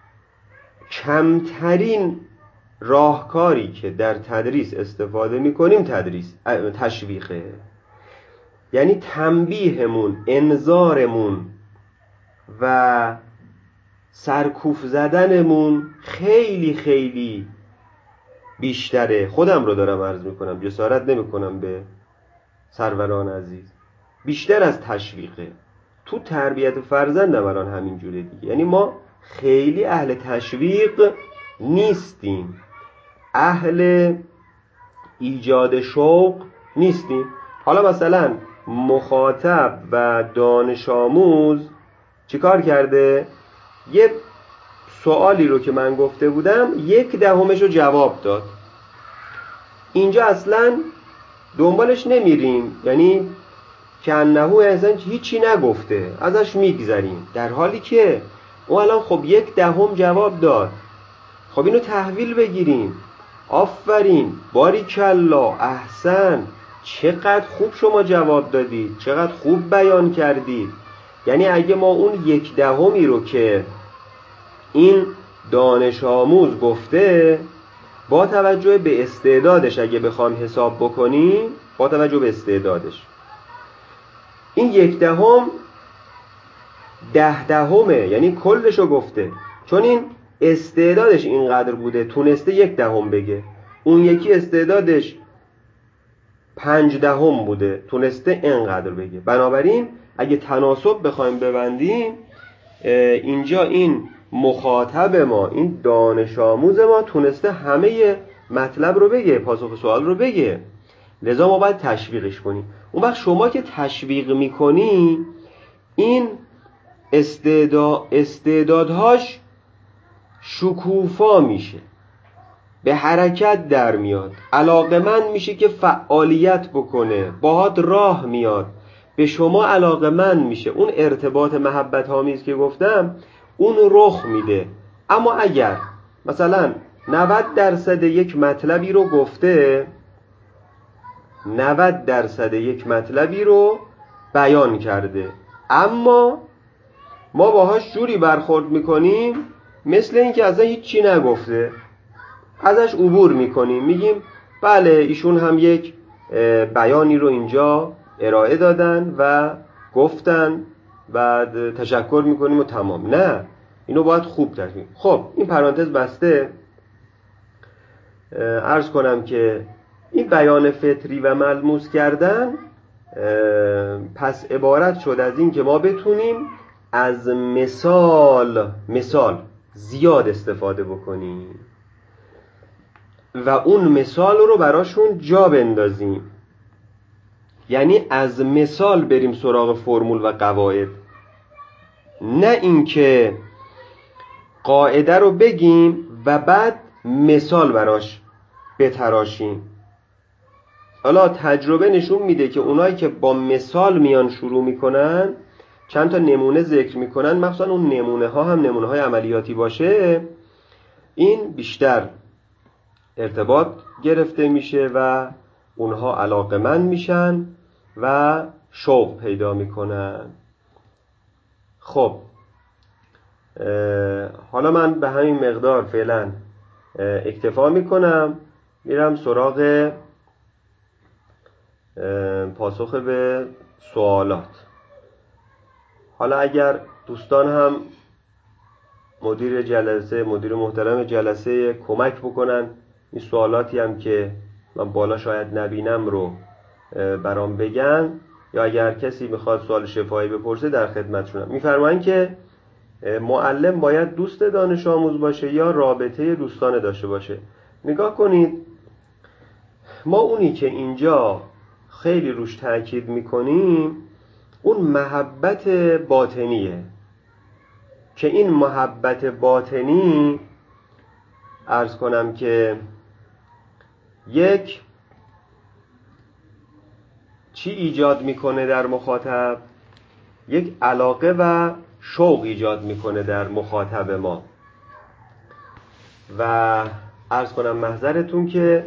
کمترین راهکاری که در تدریس استفاده می‌کنیم تشویقه. یعنی تنبیهمون، انذارمون و سرکوف زدنمون خیلی خیلی بیشتره. خودم رو دارم عرض میکنم، جسارت نمیکنم به سروران عزیز، بیشتر از تشویقه. تو تربیت فرزندم الان همین جوره دیگه. یعنی ما خیلی اهل تشویق نیستیم، اهل ایجاد شوق نیستیم. حالا مثلا مخاطب و دانش آموز چیکار کرده؟ یه سوالی رو که من گفته بودم 1/10 رو جواب داد. اینجا اصلا دنبالش نمیریم، یعنی که انهو اصلا هیچی نگفته، ازش میگذریم، در حالی که او الان خب 1/10 جواب داد. خب اینو تحویل بگیریم. آفرین، باریکلا، احسن، چقدر خوب شما جواب دادید، چقدر خوب بیان کردید. یعنی اگه ما اون 1/10 رو که این دانش آموز گفته با توجه به استعدادش اگه بخوام حساب بکنیم، با توجه به استعدادش این 1/10 10/10 یعنی کلشو گفته، چون این استعدادش اینقدر بوده تونسته 1/10 بگه. اون یکی استعدادش 5/10 بوده تونسته اینقدر بگه. بنابراین اگه تناسب بخوایم ببندیم، اینجا این مخاطب ما، این دانش آموز ما تونسته همه مطلب رو بگه، پاسخ سوال رو بگه، لذا ما باید تشویقش کنیم. اون وقت شما که تشویق میکنی این استعدادهاش شکوفا میشه، به حرکت در میاد، علاقمند میشه که فعالیت بکنه، باهات راه میاد، به شما علاقمند میشه. اون ارتباط محبت آمیز که گفتم اون رخ میده. اما اگر مثلا 90% یک مطلبی رو گفته، 90% یک مطلبی رو بیان کرده، اما ما باهاش جوری برخورد میکنیم مثل این که اصلا هیچی نگفته، ازش عبور میکنیم، میگیم بله ایشون هم یک بیانی رو اینجا ارائه دادن و گفتن و تشکر میکنیم و تمام. نه، اینو باید خوب تشکر. خب این پرانتز بسته. عرض کنم که این بیان فطری و ملموس کردن پس عبارت شد از این که ما بتونیم از مثال زیاد استفاده بکنیم و اون مثال رو براشون جا بندازیم. یعنی از مثال بریم سراغ فرمول و قواعد، نه اینکه قاعده رو بگیم و بعد مثال براش بتراشیم. حالا تجربه نشون میده که اونایی که با مثال میان شروع میکنن، چند تا نمونه ذکر میکنن، مخصوصا اون نمونه ها هم نمونه های عملیاتی باشه، این بیشتر ارتباط گرفته میشه و اونها علاقمند میشن و شوق پیدا میکنن. خب حالا من به همین مقدار فعلا اکتفا میکنم، میرم سراغ پاسخ به سوالات. حالا اگر دوستان هم مدیر محترم جلسه کمک بکنن این سوالاتی هم که من بالا شاید نبینم رو برام بگن، یا اگر کسی میخواد سوال شفاهی بپرسه در خدمتشونم. میفرمایند که معلم باید دوست دانش آموز باشه یا رابطه دوستانه داشته باشه. نگاه کنید، ما اونی که اینجا خیلی روش تاکید میکنیم اون محبت باطنیه، که این محبت باطنی عرض کنم که یک چی ایجاد میکنه در مخاطب؟ یک علاقه و شوق ایجاد میکنه در مخاطب ما. و عرض کنم محضرتون که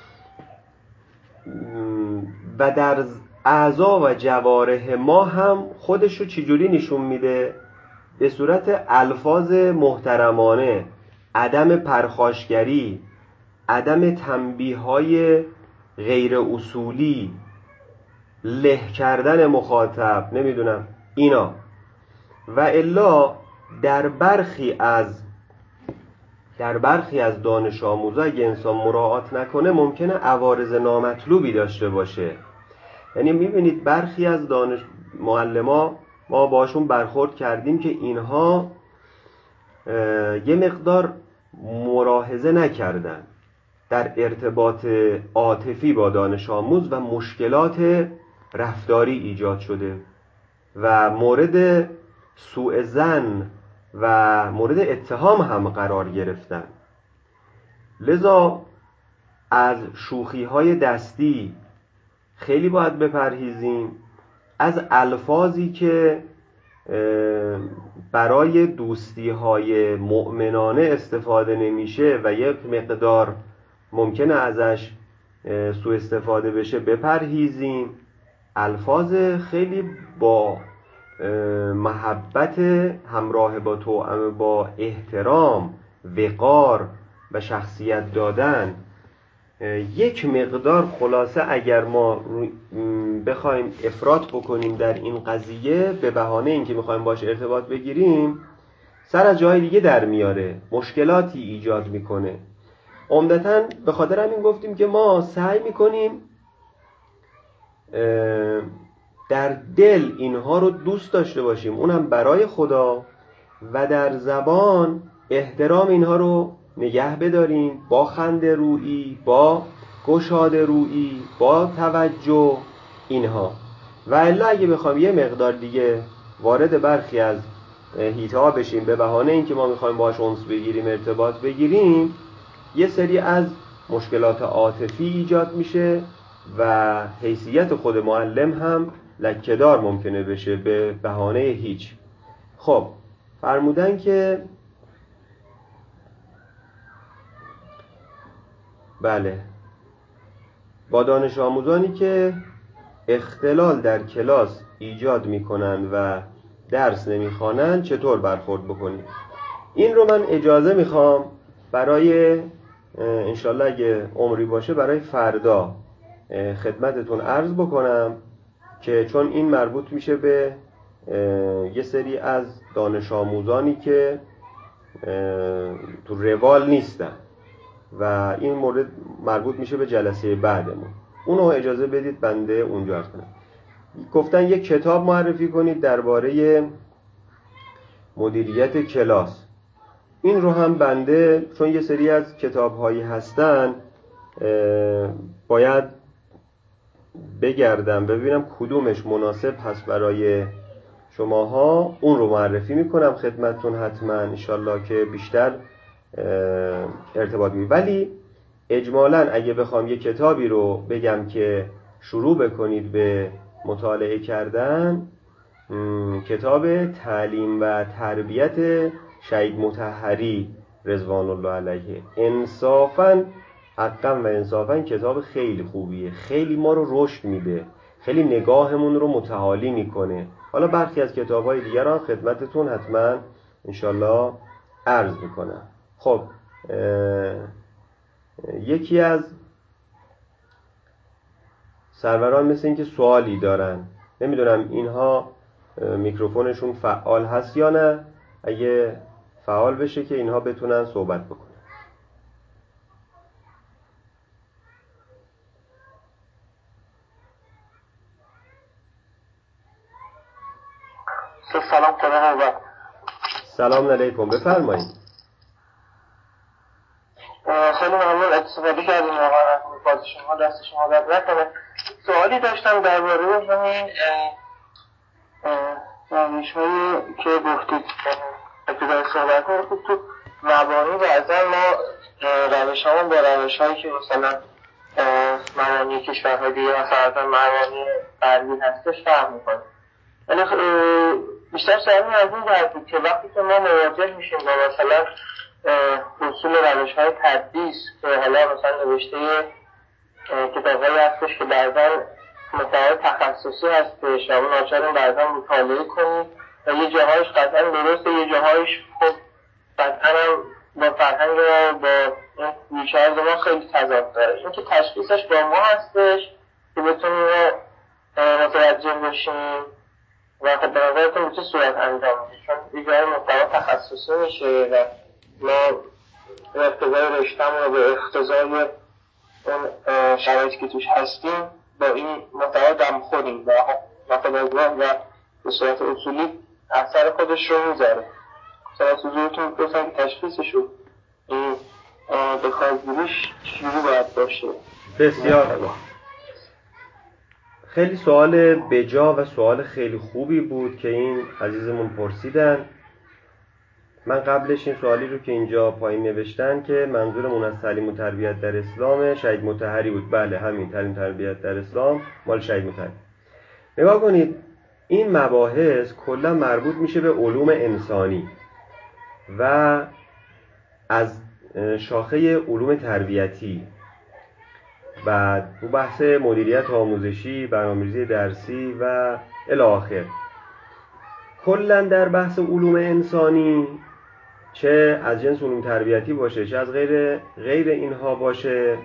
و در اعضا و جوارح ما هم خودشو چجوری نشون میده؟ به صورت الفاظ محترمانه، عدم پرخاشگری، عدم تنبیه‌های غیر اصولی، له کردن مخاطب، نمیدونم اینا. و الا در برخی از دانش آموزا اگه انسان مراعات نکنه ممکنه عوارض نامطلوبی داشته باشه. یعنی میبینید برخی از معلما ما باشون برخورد کردیم که اینها یه مقدار ملاحظه نکردن در ارتباط عاطفی با دانش آموز و مشکلات رفتاری ایجاد شده و مورد سوء ظن و مورد اتهام هم قرار گرفتن. لذا از شوخی‌های دستی خیلی باید بپرهیزیم، از الفاظی که برای دوستی‌های مؤمنانه استفاده نمیشه و یک مقدار ممکنه ازش سوء استفاده بشه بپرهیزیم. الفاظ خیلی با محبت همراه با توأم با احترام، وقار و شخصیت دادن. یک مقدار خلاصه اگر ما بخوایم افراط بکنیم در این قضیه به بهانه اینکه میخوایم باش ارتباط بگیریم، سر از جای دیگه در میاره، مشکلاتی ایجاد میکنه. عمدتاً به خاطر همین گفتیم که ما سعی میکنیم در دل اینها رو دوست داشته باشیم، اونم برای خدا، و در زبان احترام اینها رو نگه بداریم با خنده رویی، با گشاده رویی، با توجه اینها. و الا اگه بخوام یه مقدار دیگه وارد برخی از حیطه‌ها بشیم به بهانه اینکه ما میخوایم باهاش انس بگیریم، ارتباط بگیریم، یه سری از مشکلات عاطفی ایجاد میشه و حیثیت خود معلم هم لکه‌دار ممکنه بشه به بهانه هیچ. خب فرمودن که بله، با دانش آموزانی که اختلال در کلاس ایجاد میکنن و درس نمیخوانن چطور برخورد بکنیم؟ این رو من اجازه میخوام برای انشالله اگه عمری باشه برای فردا خدمتتون عرض بکنم، که چون این مربوط میشه به یه سری از دانش آموزانی که تو روال نیستن و این مورد مربوط میشه به جلسه بعدمون. اونو اجازه بدید بنده اونجا عرض کنم. گفتن یک کتاب معرفی کنید درباره مدیریت کلاس. این رو هم بنده چون یه سری از کتاب‌هایی هستن باید بگردم ببینم کدومش مناسب هست برای شماها، اون رو معرفی میکنم خدمتتون حتما انشالله که بیشتر ارتباط میگیرید. ولی اجمالاً اگه بخوام یه کتابی رو بگم که شروع بکنید به مطالعه کردن، کتاب تعلیم و تربیت شهید مطهری رضوان الله علیه، انصافاً حقاً و انصافاً کتاب خیلی خوبیه، خیلی ما رو رشد میده، خیلی نگاهمون رو متعالی میکنه. حالا برخی از کتاب‌های دیگر رو خدمتتون حتما انشالله عرض میکنم. خب یکی از سروران مثل این که سوالی دارن، نمیدونم اینها میکروفونشون فعال هست یا نه، اگه فعال بشه که اینها بتونن صحبت بکنن. سلام خدا. سلام علیکم، بفرمایید. خیلی ممنون استفاده کردیم واقعا از نکات شما، دست شما درد نکنه. سوالی داشتم درباره همین روش‌هایی که گفتید ابتدای صحبت گفتید تو مبانی بعضا ما روش‌هامون با روش‌هایی که مثلا مبانی کشورهای دیگه مثلا مبانی غربی هستش فرق می‌کنه. ولی بیشتر سوالی از این جهت بود که وقتی که ما مواجه میشیم با مثلا اصول روش‌های تدریس که حالا مثلا نوشته کتاب‌هایی هستش که بعضا محتوای تخصصی هستش و ناچاریم بعضا مطالعه کنیم و یه جاهایش قطعا درسته، یه جاهایش خب قطعا هم با فرهنگ و با این ریشه ما خیلی تضاد داره. این که تشخیصش با ما هستش که بتونیم متوجه بشیم و خب به نظرتون به چه صورت انجام میشه، چون یه جایی محتوا تخصصی میشه و ما به اقتضای رشته‌مون و به اقتضای اون شرایطی که توش هستیم با این محتوا دم خوریم و ناخودآگاه و به صورت اصولی اثر خودش رو میذاره. صورت حضورتون گفتن که تشخیصش رو این به کارگیریش چجوری باید باشه؟ بسیار خوب، خیلی سوال بجا و سوال خیلی خوبی بود که این عزیزمون پرسیدن. من قبلش این سوالی رو که اینجا پایین نوشتن که منظورمون از تعلیم و تربیت در اسلام شهید مطهری بود. بله، همین تعلیم و تربیت در اسلام مال شهید مطهری. نگاه کنید، این مباحث کلا مربوط میشه به علوم انسانی و از شاخه علوم تربیتی، بعد تو بحث مدیریت آموزشی، برنامه‌ریزی درسی و الی آخر. کلا در بحث علوم انسانی چه از جنس علوم تربیتی باشه چه از غیر اینها باشه،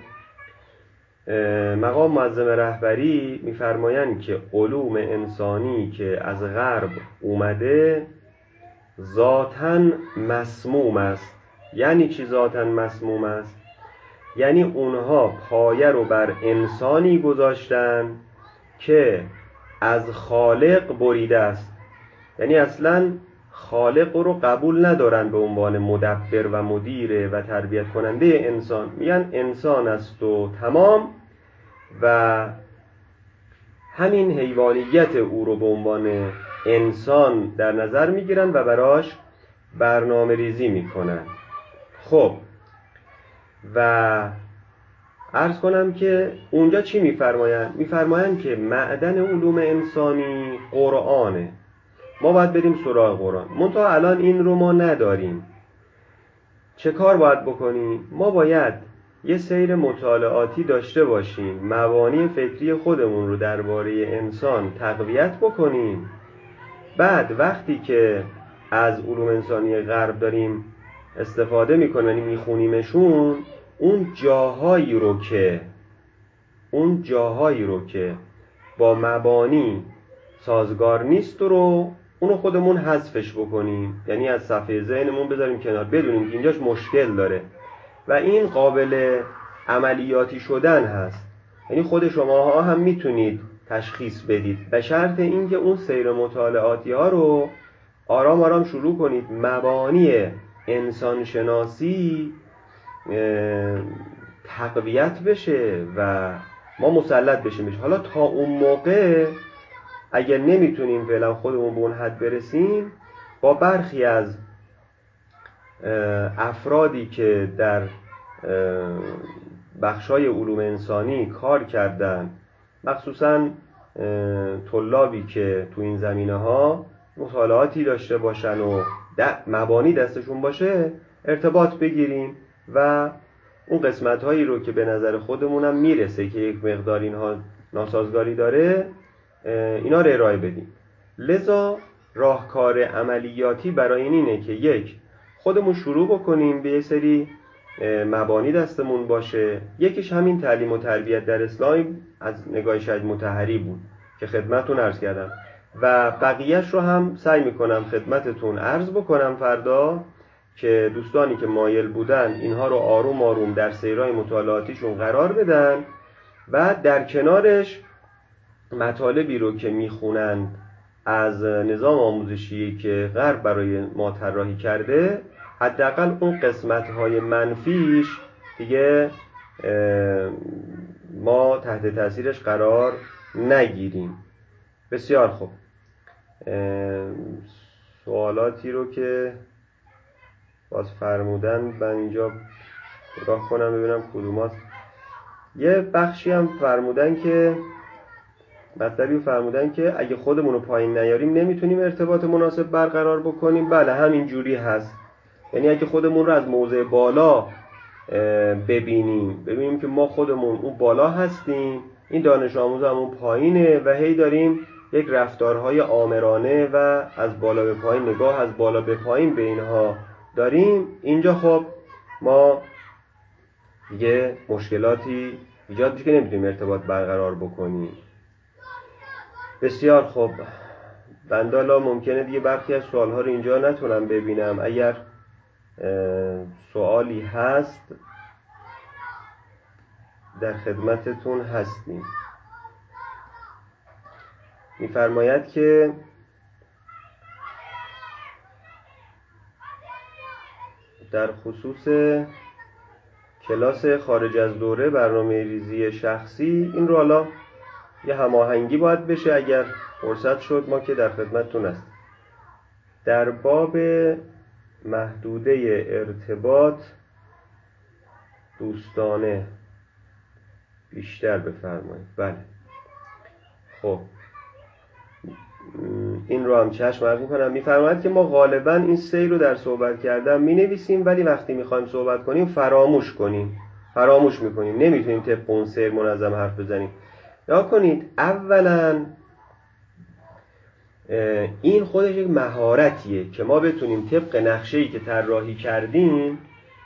مقام معظم رهبری میفرمایند که علوم انسانی که از غرب اومده ذاتاً مسموم است. یعنی چی ذاتاً مسموم است؟ یعنی اونها پایه رو بر انسانی گذاشتن که از خالق بریده است. یعنی اصلاً خالق رو قبول ندارن به عنوان مدبر و مدیر و تربیت کننده انسان، میگن انسان است و تمام، و همین حیوانیت او رو به عنوان انسان در نظر میگیرن و براش برنامه ریزی میکنن. خب و عرض کنم که اونجا چی میفرماین؟ میفرماین که معدن علوم انسانی قرآنه، ما باید بریم سراغ قرآن. منتها الان این رو ما نداریم. چه کار باید بکنیم؟ ما باید یه سیر مطالعاتی داشته باشیم، مبانی فکری خودمون رو درباره انسان تقویت بکنیم. بعد وقتی که از علوم انسانی غرب داریم استفاده میکنیم، یعنی میخونیمشون، اون جاهایی رو که با مبانی سازگار نیست رو اونو خودمون حذفش بکنیم، یعنی از صفحه ذهنمون بذاریم کنار، بدونیم که اینجاش مشکل داره و این قابل عملیاتی شدن هست. یعنی خود شماها هم میتونید تشخیص بدید، به شرط اینکه اون سیر مطالعاتی ها رو آرام آرام شروع کنید، مبانی انسان شناسی تقویت بشه و ما مسلط بشیم. حالا تا اون موقع اگر نمیتونیم فعلا خودمون به اون حد برسیم، با برخی از افرادی که در بخشای علوم انسانی کار کردن، مخصوصا طلابی که تو این زمینه ها مطالعاتی داشته باشن و مبانی دستشون باشه، ارتباط بگیریم و اون قسمت هایی رو که به نظر خودمونم میرسه که یک مقدار اینها ناسازگاری داره، اینا رو ارائه بدیم. لذا راهکار عملیاتی برای اینه که یک، خودمون شروع بکنیم به یه سری مبانی دستمون باشه. یکیش همین تعلیم و تربیت در اسلام از نگاه شهید مطهری بود که خدمتتون عرض کردم و بقیهش رو هم سعی میکنم خدمتتون عرض بکنم فردا که دوستانی که مایل بودن اینها رو آروم آروم در سیرهای مطالعاتیشون قرار بدن و در کنارش مطالبی رو که میخونند از نظام آموزشی که غرب برای ما طراحی کرده، حداقل اون قسمت‌های منفیش دیگه ما تحت تاثیرش قرار نگیریم. بسیار خوب. سوالاتی رو که باز فرمودن من اینجا نگاه کنم ببینم کدوماست. یه بخشی هم فرمودن که مطلبی فرمودن که اگه خودمون رو پایین نیاریم نمیتونیم ارتباط مناسب برقرار بکنیم. بله همین جوری هست. یعنی اگه خودمون رو از موضع بالا ببینیم که ما خودمون اون بالا هستیم، این دانش آموز همون پایینه و هی داریم یک رفتارهای آمرانه و از بالا به پایین، نگاه از بالا به پایین به اینها داریم، اینجا خب ما دیگه مشکلاتی ایجاد میشه که نمیتونیم ارتباط برقرار بکنیم. بسیار خوب. بنده حالا ممکنه دیگه برخی از سوالها رو اینجا نتونم ببینم. اگر سوالی هست در خدمتتون هستیم. می‌فرماید که در خصوص کلاس خارج از دوره برنامه ریزی شخصی، این رو حالا یه هماهنگی باید بشه. اگر فرصت شد ما که در خدمتتون هستیم. در باب محدوده ارتباط دوستانه بیشتر بفرمایید. بله خب این رو هم چشم عرض می‌کنم. می‌فرماید که ما غالباً این سیر رو در صحبت کردن می‌نویسیم ولی وقتی می‌خوایم صحبت کنیم فراموش می‌کنیم، نمی‌تونیم طبق اون سیر منظم حرف بزنیم. نگاه کنید، اولاً این خودش یک مهارتیه که ما بتونیم طبق نقشه‌ای که طراحی کردیم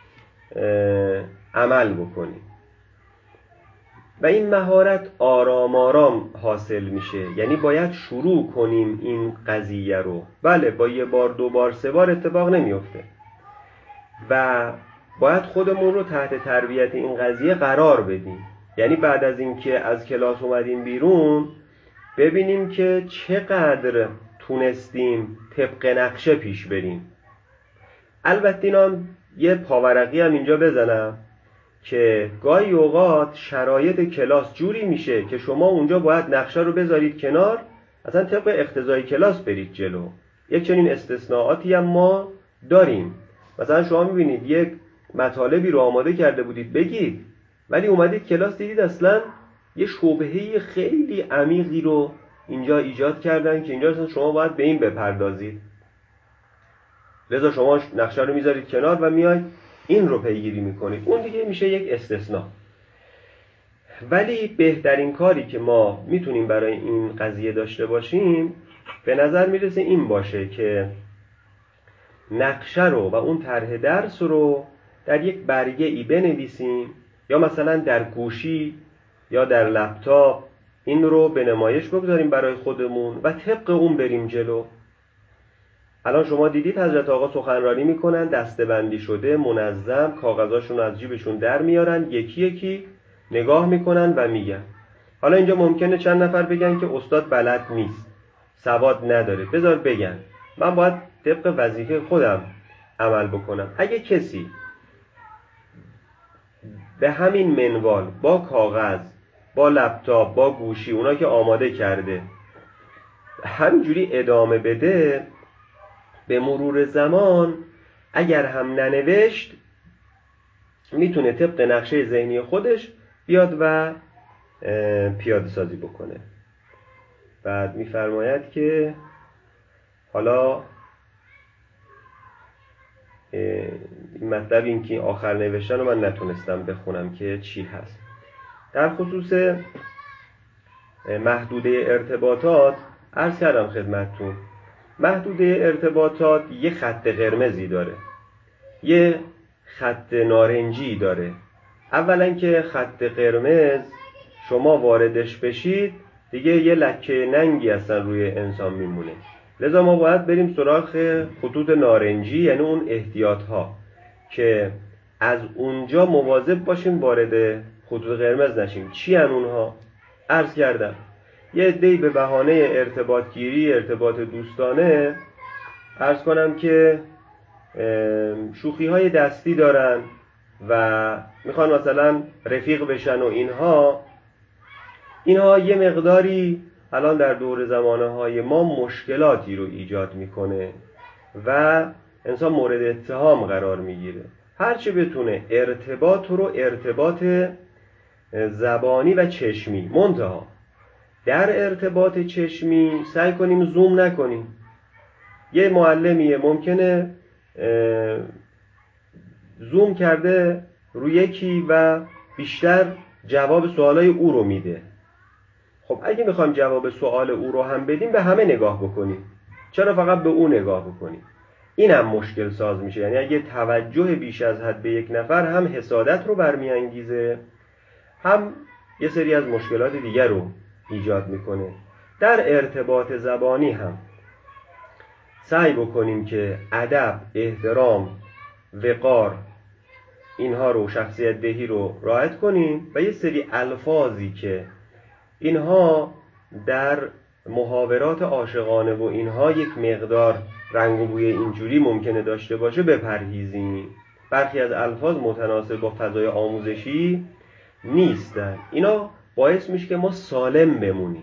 عمل بکنیم و این مهارت آرام آرام حاصل میشه. یعنی باید شروع کنیم این قضیه رو. بله با یه بار دو بار سه بار اتفاق نمیفته و باید خودمون رو تحت تربیت این قضیه قرار بدیم. یعنی بعد از اینکه از کلاس اومدیم بیرون ببینیم که چقدر تونستیم طبق نقشه پیش بریم. البته اینا یه پاورقی هم اینجا بزنم که گاهی اوقات شرایط کلاس جوری میشه که شما اونجا باید نقشه رو بذارید کنار، اصلا طبق اقتضای کلاس برید جلو. یک چنین استثناءاتی هم ما داریم. مثلا شما میبینید یک مطالبی رو آماده کرده بودید بگید، ولی اومدید کلاس دیدید اصلا یه شبهه‌ای خیلی عمیقی رو اینجا ایجاد کردن که اینجا اصلا شما باید به این بپردازید. لذا شما نقشه رو میذارید کنار و میاید این رو پیگیری میکنید. اون دیگه میشه یک استثناء. ولی بهترین کاری که ما میتونیم برای این قضیه داشته باشیم به نظر میرسه این باشه که نقشه رو و اون طرح درس رو در یک برگه ای بنویسیم یا مثلا در گوشی یا در لپتاپ این رو به نمایش بگذاریم برای خودمون و طبق اون بریم جلو. الان شما دیدید حضرت آقا سخنرانی میکنن، دسته‌بندی شده، منظم، کاغذاشون از جیبشون در میارن، یکی یکی نگاه میکنن و میگن. حالا اینجا ممکنه چند نفر بگن که استاد بلد نیست، سواد نداره. بذار بگن، من باید طبق وظیفه خودم عمل بکنم. اگه کسی به همین منوال با کاغذ، با لپتاپ، با گوشی، اونا که آماده کرده همینجوری ادامه بده، به مرور زمان اگر هم ننوشت میتونه طبق نقشه ذهنی خودش بیاد و پیاده سازی بکنه. بعد میفرماید که حالا مطلب این که آخر نوشتن رو من نتونستم بخونم که چی هست. در خصوص محدوده ارتباطات عرض کردم خدمتتون، محدوده ارتباطات یه خط قرمزی داره. یه خط نارنجی داره. اولا که خط قرمز شما واردش بشید دیگه یه لکه ننگی اصلا روی انسان میمونه. لذا ما باید بریم سراغ خطوط نارنجی، یعنی اون احتیاط ها که از اونجا مواظب باشیم وارد خطوط قرمز نشیم. چی ان اونها؟ عرض کردم یه عده‌ای به بهانه ارتباط گیری، ارتباط دوستانه، عرض کنم که شوخی های دستی دارن و میخوان مثلا رفیق بشن و اینها یه مقداری الان در دور زمانه های ما مشکلاتی رو ایجاد میکنه و انسان مورد اتهام قرار میگیره. هرچه بتونه ارتباط رو ارتباط زبانی و چشمی، منتها در ارتباط چشمی سعی کنیم زوم نکنیم. یه معلمیه ممکنه زوم کرده روی یکی و بیشتر جواب سوالای او رو میده. خب اگه میخوایم جواب سوال او رو هم بدیم به همه نگاه بکنیم، چرا فقط به او نگاه بکنیم؟ این هم مشکل ساز میشه. یعنی اگه توجه بیش از حد به یک نفر هم حسادت رو برمیانگیزه، هم یه سری از مشکلات دیگر رو ایجاد میکنه. در ارتباط زبانی هم سعی بکنیم که ادب، احترام، وقار، اینها رو، شخصیت دهی رو رعایت کنیم و یه سری الفاظی که اینها در محاورات عاشقانه و اینها یک مقدار رنگ و بوی اینجوری ممکنه داشته باشه بپرهیزیم. برخی از الفاظ متناسب با فضای آموزشی نیستن. اینا باعث میشه که ما سالم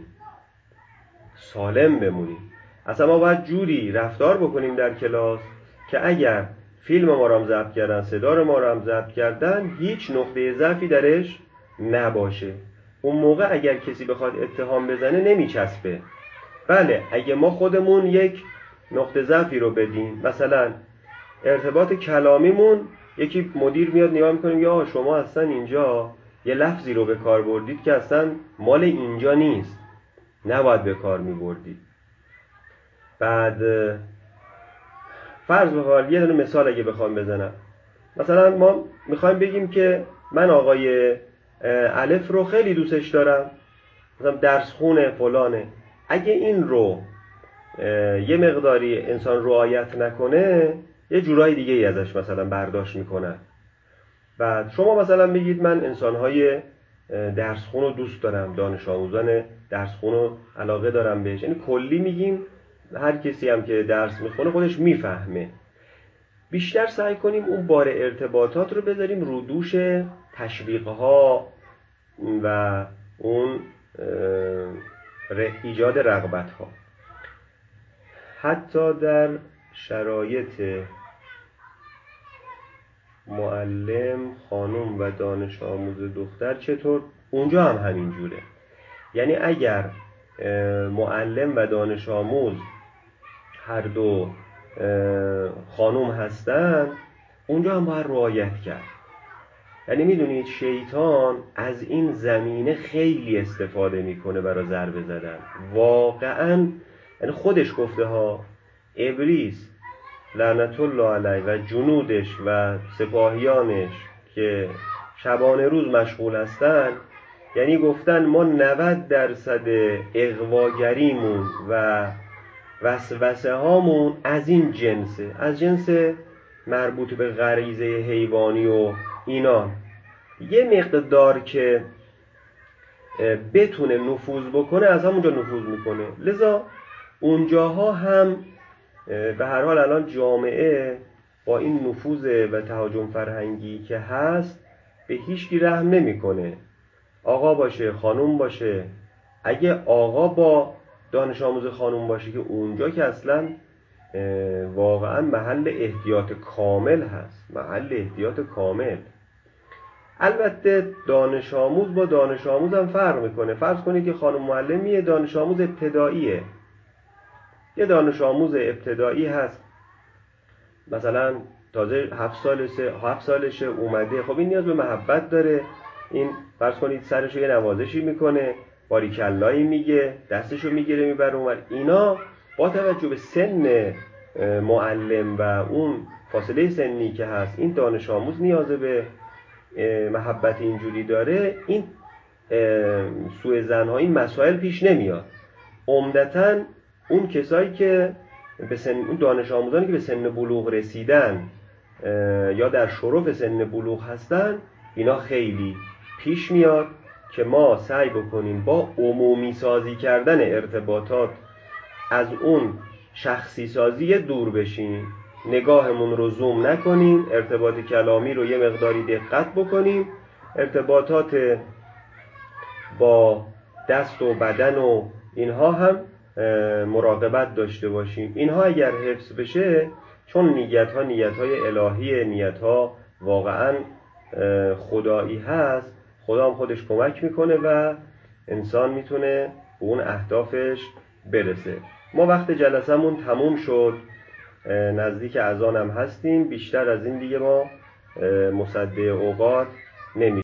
بمونیم. اصلا ما باید جوری رفتار بکنیم در کلاس که اگر فیلم ما رو هم ضبط کردن، صدا رو ما رو هم ضبط کردن، هیچ نقطه ضعفی درش نباشه. اون موقع اگر کسی بخواد اتهام بزنه نمیچسبه. بله اگه ما خودمون یک نقطه ضعفی رو بدیم، مثلا ارتباط کلامیمون، یکی مدیر میاد نگاه میکنیم یا شما اصلا اینجا یه لفظی رو به کار بردید که اصلا مال اینجا نیست، نباید به کار میبردید. بعد فرض بفرمایید یه دونه مثال اگه بخوام بزنم، مثلا ما میخوایم بگیم که من آقای الف رو خیلی دوستش دارم، مثلا درس خونه فلانه. اگه این رو یه مقداری انسان رعایت نکنه یه جورای دیگه ای ازش مثلا برداشت میکنن. بعد شما مثلا بگید من انسانهای درس خون رو دوست دارم، دانش آموزان درس خون رو علاقه دارم بهش، یعنی کلی میگیم، هر کسی هم که درس میخونه خودش میفهمه. بیشتر سعی کنیم اون بار ارتباطات رو بذاریم رو دوش تشویقها و اون ایجاد رغبت ها. حتی در شرایط معلم خانم و دانش آموز دختر چطور؟ اونجا هم همین جوره. یعنی اگر معلم و دانش آموز هر دو خانم هستن، اونجا هم باید رعایت کرد. یعنی میدونید شیطان از این زمینه خیلی استفاده میکنه برای ضربه زدن. واقعا یعنی خودش گفته ها، ابلیس لعنت الله علیه و جنودش و سپاهیانش که شبانه روز مشغول هستن، یعنی گفتن ما 90% اغواگریمون و وسوسه هامون از این جنسه، از جنس مربوط به غریزه حیوانی و اینا. یه مقدار که بتونه نفوذ بکنه از همونجا نفوذ میکنه. لذا اونجاها هم به هر حال الان جامعه با این نفوذ و تهاجم فرهنگی که هست به هیچ کی رحم نمیکنه. آقا باشه خانوم باشه، اگه آقا با دانش آموز خانوم باشه که اونجا که اصلا واقعا محل احتیاط کامل هست، محل احتیاط کامل. البته دانش آموز با دانش آموز هم فرق میکنه. فرض کنید که خانم معلمیه، دانش آموز ابتداییه. یه دانش آموز ابتدایی هست مثلا تازه 7 سالشه اومده، خب این نیاز به محبت داره. این فرض کنید سرشو یه نوازشی میکنه، باریکلایی میگه، دستشو میگیره میبره اونور. اینا با توجه به سن معلم و اون فاصله سنی که هست، این دانش آموز نیاز به محبت اینجوری داره، این سوء ظن‌ها، این مسائل پیش نمیاد. عمدتاً اون کسایی که اون دانش آموزانی که به سن بلوغ رسیدن یا در شرف سن بلوغ هستن، اینا خیلی پیش میاد که ما سعی بکنیم با عمومی سازی کردن ارتباطات از اون شخصی سازی دور بشیم، نگاهمون رو زوم نکنیم، ارتباط کلامی رو یه مقداری دقت بکنیم، ارتباطات با دست و بدن و اینها هم مراقبت داشته باشیم. اینها اگر حفظ بشه، چون نیت‌ها نیت‌های الهی، نیت‌ها واقعاً خدایی هست، خدا هم خودش کمک میکنه و انسان میتونه به اون اهدافش برسه. ما وقت جلسمون تموم شد، نزدیک اذان هم هستیم، بیشتر از این دیگه ما مصدق اوقات نمی